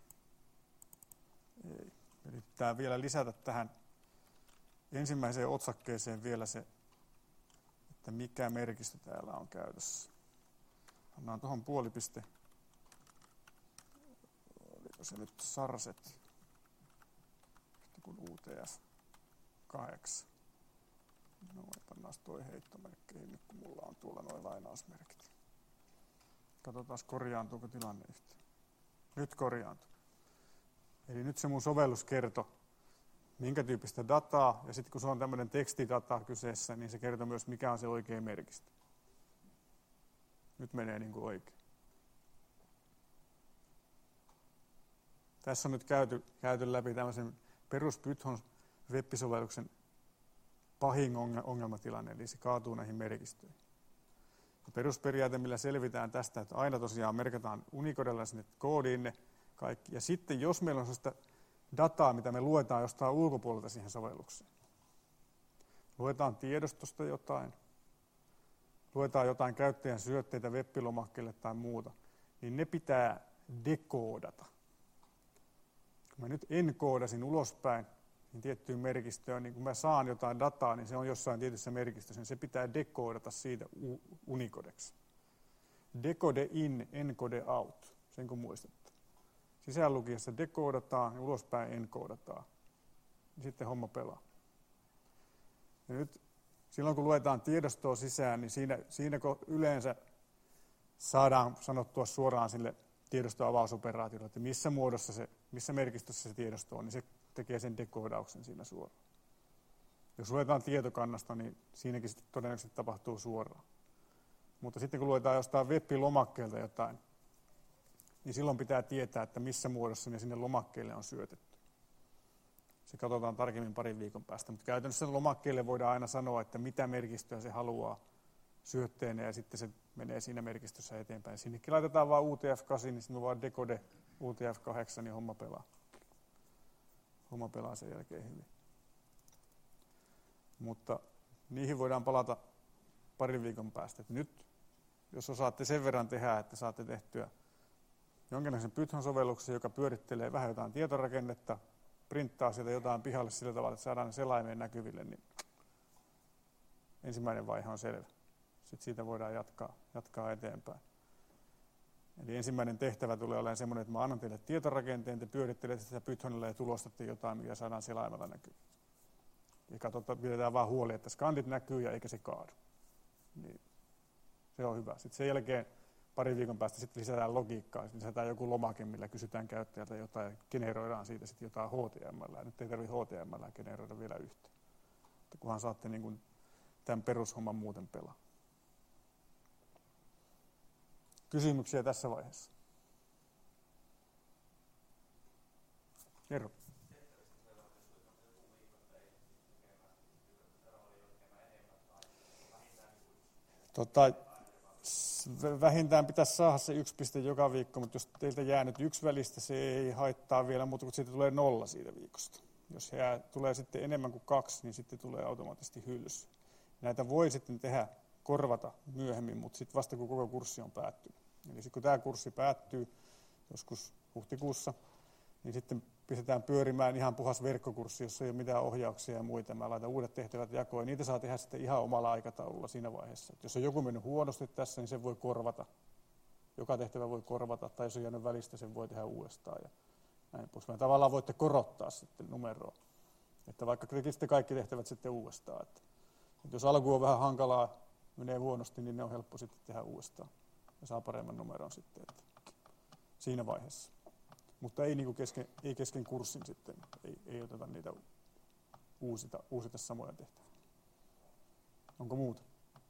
Ei. Eli pitää vielä lisätä tähän ensimmäiseen otsakkeeseen vielä se, että mikä merkistö täällä on käytössä. Pannaan tuohon puolipiste. Oliko se nyt sarset? Kun U T F kahdeksan. No, pannaan toi heittomerkkeihin nyt, kun mulla on tuolla noin lainausmerkit. Katsotaan, korjaantuuko tilanne yhtään. Nyt korjaantuu. Eli nyt se mun sovellus kertoo, minkä tyyppistä dataa, ja sitten kun se on tämmöinen tekstidata kyseessä, niin se kertoo myös, mikä on se oikea merkistö. Nyt menee niin kuin oikein. Tässä on nyt käyty, käyty läpi tämmöisen perus Python web-sovelluksen pahin ongelmatilanne, eli se kaatuu näihin merkistöihin. Ja perusperiaate, millä selvitään tästä, että aina tosiaan merkataan Unicodella sinne koodiin ne kaikki. Ja sitten jos meillä on sellaista dataa, mitä me luetaan jostain ulkopuolelta siihen sovellukseen, luetaan tiedostosta jotain, luetaan jotain käyttäjän syötteitä web-lomakkeelle tai muuta, niin ne pitää dekoodata. Kun mä nyt enkoodasin ulospäin, niin tiettyyn merkistöön, niin kun mä saan jotain dataa, niin se on jossain tietyssä merkistössä, niin se pitää dekoodata siitä Unicodeksi. Decode in, encode out, sen kun muistatte. Sisäänlukijassa dekoodataan ja ulospäin enkoodataan. Sitten homma pelaa. Ja nyt silloin kun luetaan tiedostoa sisään, niin siinä, siinä kun yleensä saadaan sanottua suoraan sille tiedostoavausoperaatiolle, että missä muodossa se, missä merkistössä se tiedosto on, niin se tekee sen dekoodauksen siinä suoraan. Jos luetaan tietokannasta, niin siinäkin todennäköisesti tapahtuu suoraan. Mutta sitten kun luetaan jostain web-lomakkeelta jotain, niin silloin pitää tietää, että missä muodossa ne sinne lomakkeelle on syötetty. Se katsotaan tarkemmin parin viikon päästä, mutta käytännössä lomakkeelle voidaan aina sanoa, että mitä merkistöä se haluaa syötteenä ja sitten se menee siinä merkistössä eteenpäin. Sinnekin laitetaan vaan U T F kahdeksan, niin sitten on vaan decode U T F kahdeksan, niin homma pelaa. Homma pelaa sen jälkeen hyvin. Mutta niihin voidaan palata parin viikon päästä. Et nyt, jos osaatte sen verran tehdä, että saatte tehtyä jonkinlaisen Python-sovelluksen, joka pyörittelee vähän jotain tietorakennetta, printtaa sieltä jotain pihalle sillä tavalla, että saadaan ne selaimeen näkyville, niin ensimmäinen vaihe on selvä. Sitten siitä voidaan jatkaa, jatkaa eteenpäin. Eli ensimmäinen tehtävä tulee olemaan semmoinen, että mä annan teille tietorakenteen, te pyörittelette sitä Pythonilla ja tulostatte jotain, mikä saadaan selaimella näkyä. Ja katsotaan, pidetään vaan huoli, että skandit näkyy ja eikä se kaadu. Niin se on hyvä. Sitten sen jälkeen parin viikon päästä sitten lisätään logiikkaa, sitten lisätään joku lomake, millä kysytään käyttäjältä jotain ja generoidaan siitä sitten jotain H T M L. Nyt ei tarvitse H T M L generoida vielä yhtä. Mutta kunhan saatte niin kuin tämän perushomman muuten pelaa. Kysymyksiä tässä vaiheessa? Kerro. Tota, vähintään pitäisi saada se yksi piste joka viikko, mutta jos teiltä jää nyt yksi välistä, se ei haittaa vielä, mutta kun siitä tulee nolla siitä viikosta. Jos jää, tulee sitten enemmän kuin kaksi, niin sitten tulee automaattisesti hylsy. Näitä voi sitten tehdä, korvata myöhemmin, mutta sitten vasta kun koko kurssi on päättynyt. Eli sitten kun tämä kurssi päättyy joskus huhtikuussa, niin sitten pistetään pyörimään ihan puhas verkkokurssi, jossa ei ole mitään ohjauksia ja muita. Mä laitan uudet tehtävät jakoon ja niitä saa tehdä sitten ihan omalla aikataululla siinä vaiheessa. Et jos on joku mennyt huonosti tässä, niin sen voi korvata. Joka tehtävä voi korvata, tai jos on jäänyt välistä, sen voi tehdä uudestaan ja näin pois. Mä tavallaan voitte korottaa sitten numeroa. Että vaikka tekisitte kaikki tehtävät sitten uudestaan. Että, että jos alku on vähän hankalaa, menee huonosti, niin ne on helppo sitten tehdä uudestaan. Ja saa paremman numeron sitten että siinä vaiheessa. Mutta ei, niin kesken, ei kesken kurssin sitten, ei, ei oteta niitä uusita, uusita samoja tehtäviä. Onko muuta?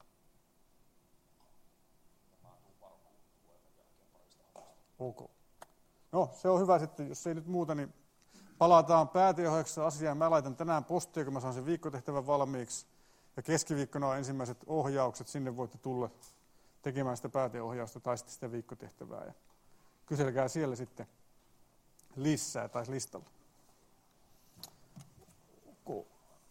Ok. No, se on hyvä sitten, jos ei nyt muuta, niin palataan pääteohjauksessa asiaan. Mä laitan tänään postia, kun mä saan sen viikkotehtävän valmiiksi. Ja keskiviikkona on ensimmäiset ohjaukset, sinne voitte tulla tekemään sitä pääteohjausta tai sitten sitä viikkotehtävää. Ja kyselkää siellä sitten lisää tai listalla.